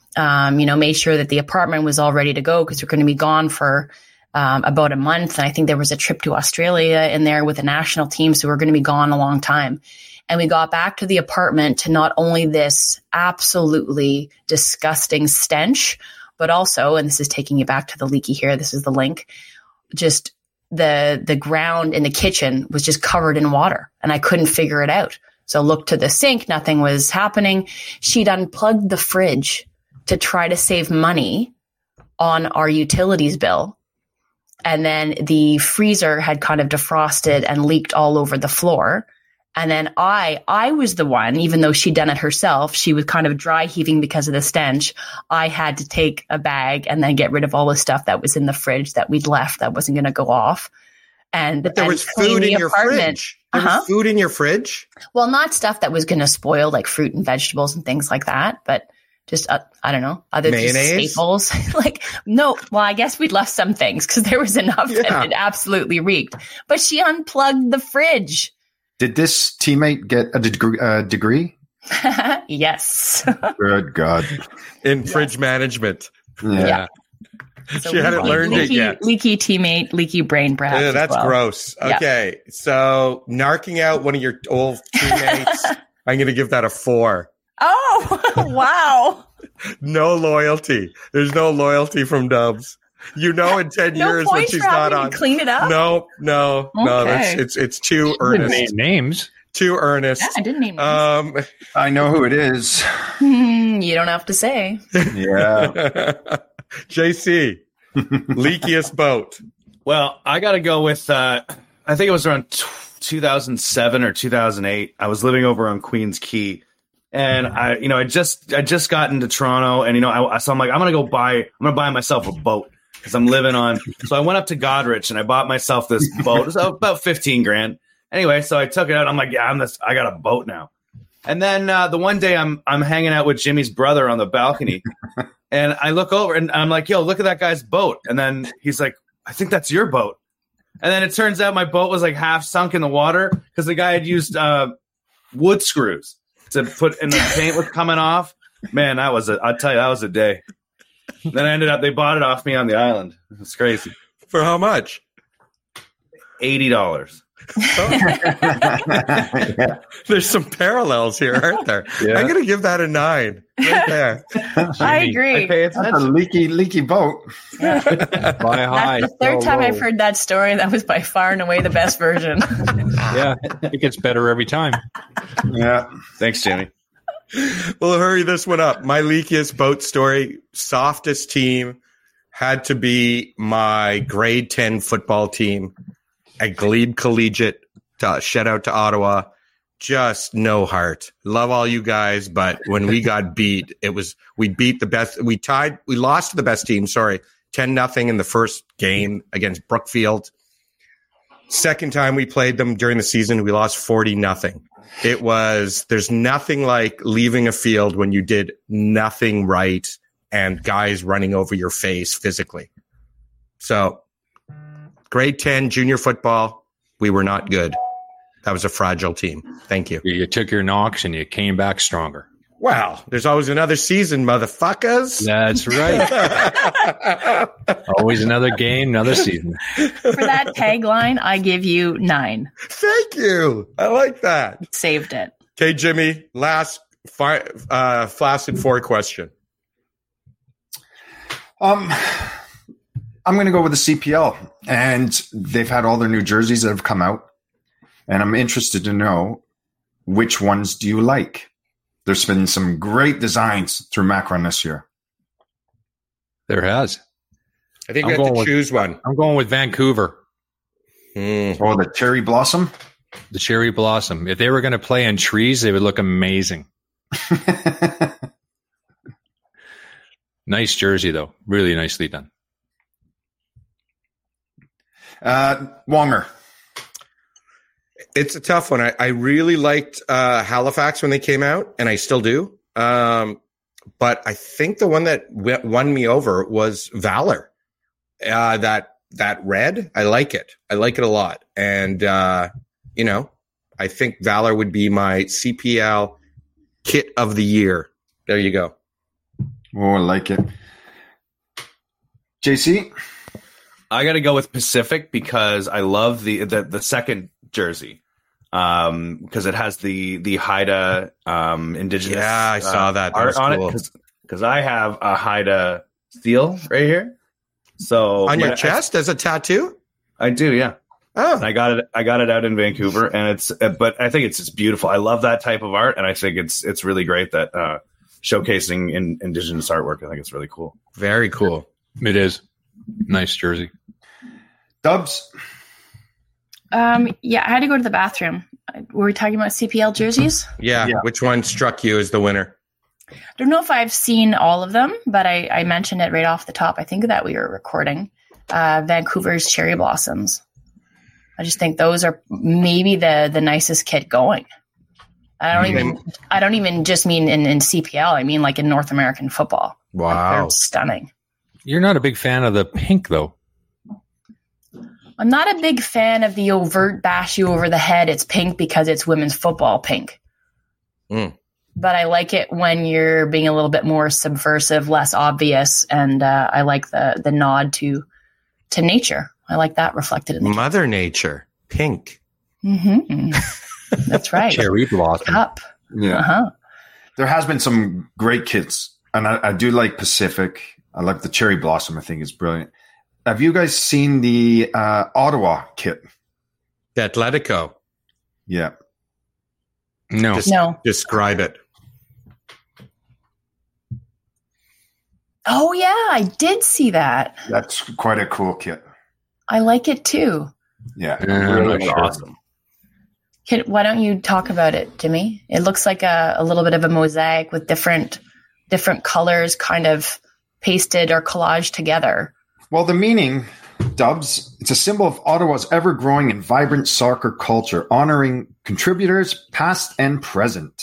Um, you know, made sure that the apartment was all ready to go because we're going to be gone for um, about a month. And I think there was a trip to Australia in there with the national team. So we're going to be gone a long time. And we got back to the apartment to not only this absolutely disgusting stench, but also, and this is taking you back to the leaky here, this is the link, just the the ground in the kitchen was just covered in water and I couldn't figure it out. So I looked to the sink, nothing was happening. She'd unplugged the fridge to try to save money on our utilities bill. And then the freezer had kind of defrosted and leaked all over the floor. And then I, I was the one, even though she'd done it herself, she was kind of dry heaving because of the stench. I had to take a bag and then get rid of all the stuff that was in the fridge that we'd left that wasn't going to go off. And but there and was food in your apartment. fridge. There Uh-huh. was food in your fridge. Well, not stuff that was going to spoil, like fruit and vegetables and things like that, but just, uh, I don't know, other just Mayonnaise? staples. Like, no, well, I guess we'd left some things because there was enough Yeah. that it absolutely reeked. But she unplugged the fridge. Did this teammate get a degree? Uh, degree? Yes. Good God. In fridge management. Yeah. Yeah. She hadn't learned it leaky, yet. Leaky teammate, leaky brain, perhaps. Yeah, as that's well. gross. Yeah. Okay. So narking out one of your old teammates, I'm going to give that a four. Oh, wow. No loyalty. There's no loyalty from Dubs. You know, in ten No years when points she's for not having on. to clean it up? No, no, no. Okay. That's it's it's too Didn't earnest. name names. Too earnest. Yeah, I didn't name names. Um, I know who it is. Hmm, you don't have to say. Yeah. J C, leakiest boat. Well, I got to go with, uh, I think it was around t- two thousand seven or two thousand eight. I was living over on Queens Quay. And I, you know, I just, I just got into Toronto and, you know, I, so I'm like, I'm going to go buy, I'm going to buy myself a boat because I'm living on. So I went up to Godrich and I bought myself this boat. It was about fifteen grand. Anyway, so I took it out. I'm like, yeah, I'm this, I got a boat now. And then uh, the one day I'm, I'm hanging out with Jimmy's brother on the balcony and I look over and I'm like, yo, look at that guy's boat. And then he's like, I think that's your boat. And then it turns out my boat was like half sunk in the water because the guy had used uh, wood screws to put, and the paint was coming off. Man, that was a, I'll tell you, that was a day. Then I ended up, they bought it off me on the island. It's crazy. For how much? eighty dollars. There's some parallels here, aren't there? Yeah. I'm going to give that a nine. Right there. I agree. I pay That's a attention. leaky, leaky boat. Buy high. That's the third sell time low. I've heard that story. That was by far and away the best version. Yeah, it gets better every time. Yeah. Thanks, Jimmy. We'll hurry this one up. My leakiest boat story, softest team, had to be my grade ten football team at Glebe Collegiate. Uh, shout out to Ottawa. Just no heart. Love all you guys, but when we got beat, it was we beat the best. We tied. We lost to the best team. Sorry, ten nothing in the first game against Brookfield. Second time we played them during the season, we lost forty nothing. It was. There's nothing like leaving a field when you did nothing right and guys running over your face physically. So, grade ten junior football, we were not good. That was a fragile team. Thank you. You took your knocks and you came back stronger. Wow, there's always another season, motherfuckers. That's right. Always another game, another season. For that tagline, I give you nine. Thank you. I like that. Saved it. Okay, Jimmy, last fi- uh, flaccid four question. Um, I'm going to go with the C P L, and they've had all their new jerseys that have come out, and I'm interested to know which ones do you like. There's been some great designs through Macron this year. There has. I think I'm we have to going with- choose one. I'm going with Vancouver, Mm. Oh, the cherry blossom. the cherry blossom. If they were going to play in trees, they would look amazing. Nice jersey, though. Really nicely done. uh, Wonger. It's a tough one. I, I really liked uh, Halifax when they came out, and I still do. Um, but I think the one that w- won me over was Valor. Uh, that that red, I like it. I like it a lot. And, uh, you know, I think Valor would be my C P L kit of the year. There you go. Oh, I like it. J C? I got to go with Pacific because I love the the, the second jersey um, because it has the the Haida um, indigenous. Yeah, I saw uh, that. That art was on cool. it because I have a Haida seal right here. So On your when I- chest as a tattoo? I do, yeah. Oh, And I got it. I got it out in Vancouver, and it's. uh, But I think it's just beautiful. I love that type of art, and I think it's it's really great that uh, showcasing in indigenous artwork. I think it's really cool. very cool. It is. Nice jersey. Dubs? Um, yeah, I had to go to the bathroom. Were we talking about C P L jerseys? Yeah. Yeah. Which one struck you as the winner? I don't know if I've seen all of them, but I, I mentioned it right off the top. I think that we were recording uh, Vancouver's Cherry Blossoms. I just think those are maybe the the nicest kit going. I don't even I don't even just mean in, in C P L. I mean like in North American football. Like, Wow. they're stunning. You're not a big fan of the pink, though. I'm not a big fan of the overt bash you over the head. It's pink because it's women's football pink. Mm. But I like it when you're being a little bit more subversive, less obvious, and uh, I like the the nod to to nature. I like that reflected in the Mother Nature. Pink. Mm-hmm. That's right. Cherry blossom. Cup. Yeah. Uh-huh. There has been some great kits, and I, I do like Pacific. I like the Cherry Blossom. I think is brilliant. Have you guys seen the uh, Ottawa kit? The Atletico. Yeah. No. Des- No. Describe it. Oh yeah, I did see that. That's quite a cool kit. I like it too. Yeah. Yeah, I'm Really not sure. Awesome. Can, why don't you talk about it, Jimmy? It looks like a, a little bit of a mosaic with different different colors kind of pasted or collaged together. Well, the meaning, Dubs, it's a symbol of Ottawa's ever-growing and vibrant soccer culture, honoring contributors past and present.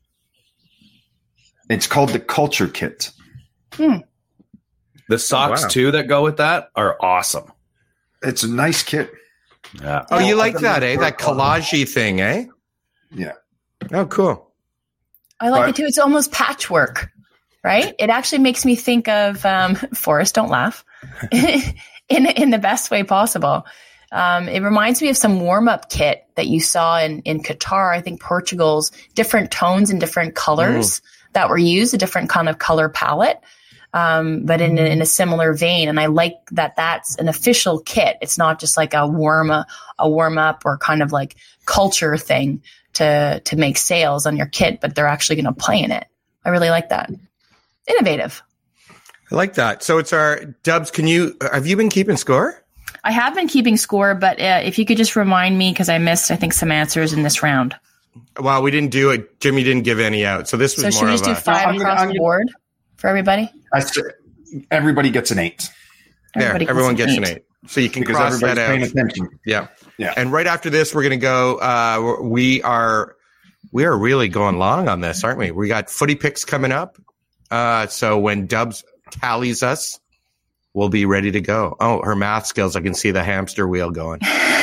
It's called the Culture Kit. Hmm. The socks Wow. too that go with that are awesome. It's a nice kit. Yeah. Oh, you like I've that, been eh? That collagey thing, eh? Yeah. Oh, cool. I like But- it too. It's almost patchwork, right? It actually makes me think of um, Forrest. Don't laugh. in in the best way possible. Um, it reminds me of some warm up kit that you saw in in Qatar. I think Portugal's different tones and different colors that were used, a different kind of color palette. Um, but in, in a similar vein. And I like that that's an official kit. It's not just like a warm, a, a warm up or kind of like culture thing to, to make sales on your kit, but they're actually going to play in it. I really like that. Innovative. I like that. So it's our Dubs. Can you, have you been keeping score? I have been keeping score, but uh, if you could just remind me, because I missed, I think, some answers in this round. Well, we didn't do it. Jimmy didn't give any out. So this was So should more we of just do a, five I'm gonna- across I'm the gonna- board for everybody? I said, everybody gets an eight there, Everybody everyone gets gets an an eight. eight. So you can because cross that everybody's out. paying attention. Yeah. Yeah. And right after this, we're going to go, uh, we are, we are really going long on this, aren't we? We got footy picks coming up. Uh, so when Dubs tallies us, we'll be ready to go. Oh, her math skills. I can see the hamster wheel going.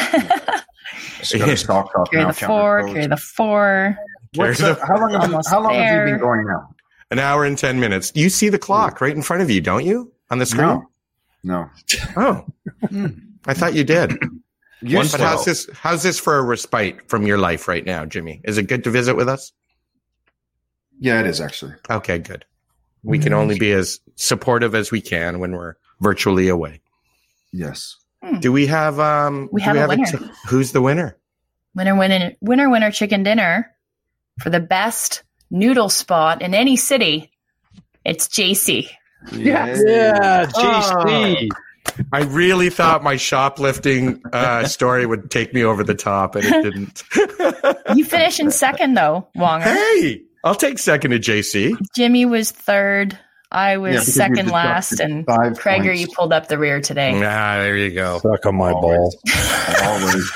Just gotta stock up Carry now, the count four, the carry votes. the four. What's Carry the- how long, have, Almost how long have you there. been going now? An hour and ten minutes. You see the clock right in front of you, don't you? On the screen? No. No. Oh, I thought you did. Used But to. how's this, how's this for a respite from your life right now, Jimmy? Is it good to visit with us? Yeah, it is actually. Okay, good. We can only be as supportive as we can when we're virtually away. Yes. Do we have, um, We do have a winner. t- who's the winner? Winner, winner, winner, winner, chicken dinner for the best noodle spot in any city. It's J C. Yes. Yeah, G Oh. C. I really thought my shoplifting uh, story would take me over the top, and it didn't. You finished in second, though, Wonger. Hey, I'll take second to J C. Jimmy was third. I was Yeah, because you second deducted last. And five Krager, points. you pulled up the rear today. Ah, there you go. Suck on my ball. Always.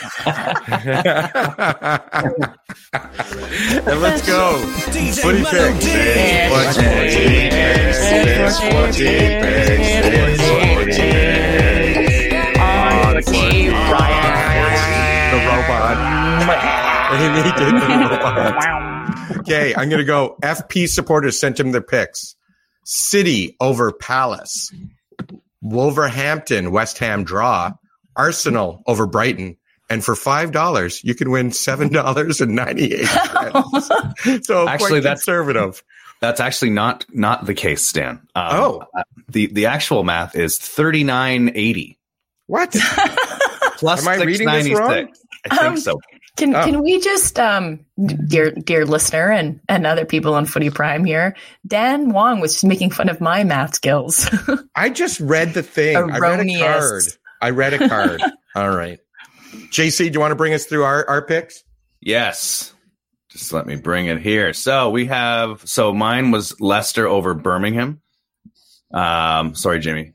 And let's go. Footy picks. It's on the key, The robot. And he did the robot. Okay, I'm going to go. F P supporters sent him their picks. City over Palace. Wolverhampton, West Ham draw. Arsenal over Brighton. And for five dollars, you can win seven dollars and ninety-eight cents. So actually, quite that's conservative. That's actually not not the case, Stan. Um, oh, the the actual math is thirty-nine eighty. What? Plus Am I reading this wrong? I think Um, so. Can Oh. can we just, um, dear dear listener and, and other people on Footy Prime here, Dan Wong was just making fun of my math skills. I just read the thing. I read a Erroneous. card. I read a card. All right. J C, do you want to bring us through our, our picks? Yes. Just let me bring it here. So we have, so mine was Leicester over Birmingham. Um, sorry, Jimmy.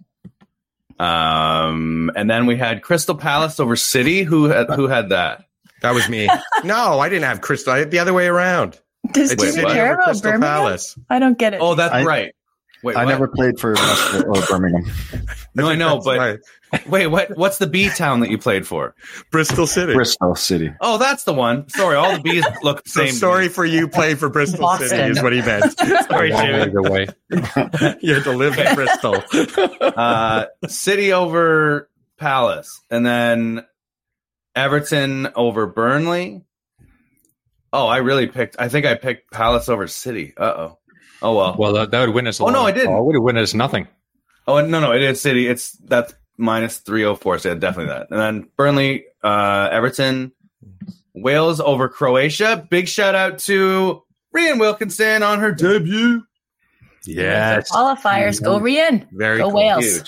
Um, and then we had Crystal Palace over City. Who had, who had that? That was me. No, I didn't have Crystal. I had the other way around. Does It's Wait, Jimmy what? care over about Crystal Birmingham? Palace. I don't get it. Oh, that's I- right. Wait, I what? never played for Leicester or Birmingham. No, I know, That's but right. wait, what? What's the B town that you played for? Bristol City. Bristol City. Oh, that's the one. Sorry, all the B's look the So same. sorry for you playing for Bristol Boston. City is what he meant. Sorry, Long Jimmy. ways away. You had to live in Bristol. uh, City over Palace, and then Everton over Burnley. Oh, I really picked. I think I picked Palace over City. Uh oh. Oh well. Well, that, that would win us. A Oh, no, lot. I didn't. Oh, it would have win us nothing. Oh no, no, it is City. It's that's minus three oh four. So yeah, definitely that. And then Burnley, uh, Everton, Wales over Croatia. Big shout out to Rhian Wilkinson on her debut. Yes. Qualifiers, go Rian. Very Go cool. Wales.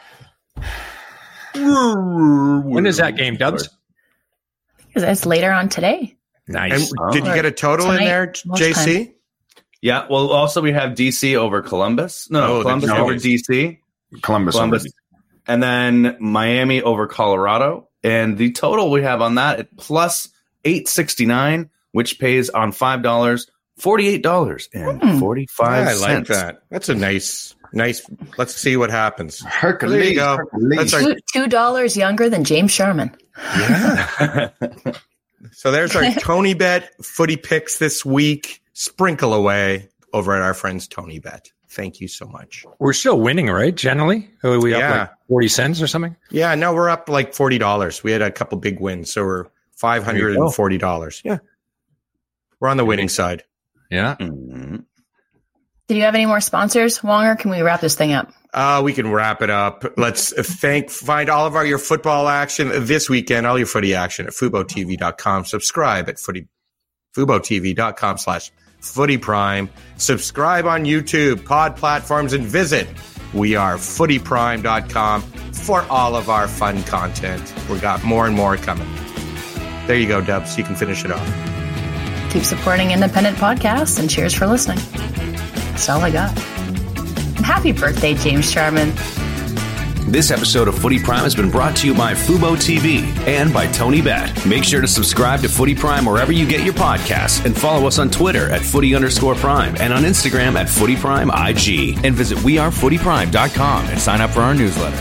Huge. When is that game, Dubs? It's later on today. And Nice. did you get a total in Tonight, there, most J C? Yeah. Well, also we have D C over Columbus. No, Oh, no the Columbus Cowboys. over D C. Columbus. Columbus, and then Miami over Colorado. And the total we have on that at plus eight sixty nine, which pays on five dollars, forty eight dollars and forty five Yeah, I cents. like that. That's a nice, nice. Let's see what happens. Hercules. There you go. Hercules. That's our, Two, two dollars younger than James Sharman. yeah. So there's our Tony Bet footy picks this week. Sprinkle away over at our friends Tony Bet. Thank you so much. We're still winning, right? Generally, are we up Yeah. like forty cents or something? Yeah, no, we're up like forty dollars. We had a couple big wins, so we're five hundred and forty dollars. Yeah, we're on the winning side. Yeah. Mhm. Did you have any more sponsors, Wonger? Can we wrap this thing up? Uh, we can wrap it up. Let's thank find all of our your football action this weekend, all your footy action at fubo t v dot com. Subscribe at footy fubo t v dot com slash footy prime. Subscribe on YouTube, pod platforms, and visit we are footy prime dot com for all of our fun content. We got more and more coming. There you go, Dubs. You can finish it off. Keep supporting independent podcasts, and cheers for listening. That's all I got. Happy birthday, James Sharman. This episode of Footy Prime has been brought to you by Fubo T V and by Tony Bet. Make sure to subscribe to Footy Prime wherever you get your podcasts and follow us on Twitter at footy underscore prime and on Instagram at Footy Prime I G. And visit we are footy prime dot com and sign up for our newsletter.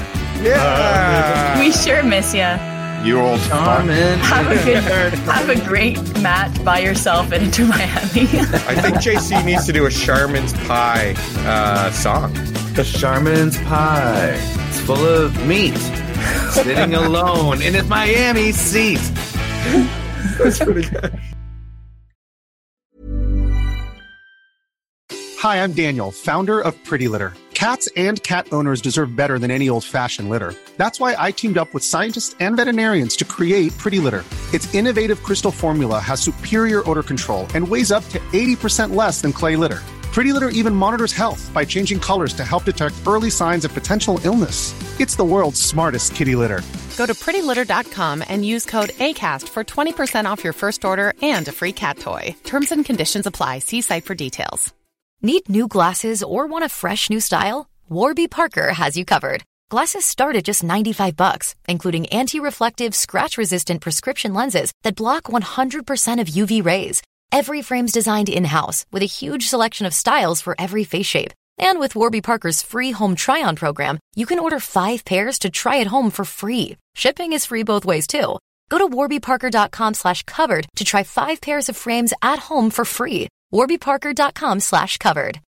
Yeah. We sure miss ya. You old fuck. Have a good, have a great match by yourself at Inter Miami. I think J C needs to do a Charmin's Pie uh, song. The Charmin's Pie. It's full of meat. Sitting alone in his Miami seat. That's pretty good. Hi, I'm Daniel, founder of Pretty Litter. Cats and cat owners deserve better than any old-fashioned litter. That's why I teamed up with scientists and veterinarians to create Pretty Litter. Its innovative crystal formula has superior odor control and weighs up to eighty percent less than clay litter. Pretty Litter even monitors health by changing colors to help detect early signs of potential illness. It's the world's smartest kitty litter. Go to pretty litter dot com and use code ACAST for twenty percent off your first order and a free cat toy. Terms and conditions apply. See site for details. Need new glasses or want a fresh new style? Warby Parker has you covered. Glasses start at just ninety-five bucks, including anti-reflective, scratch-resistant prescription lenses that block one hundred percent of U V rays. Every frame's designed in-house with a huge selection of styles for every face shape. And with Warby Parker's free home try-on program, you can order five pairs to try at home for free. Shipping is free both ways, too. Go to warby parker dot com slash covered to try five pairs of frames at home for free. warby parker dot com slash covered.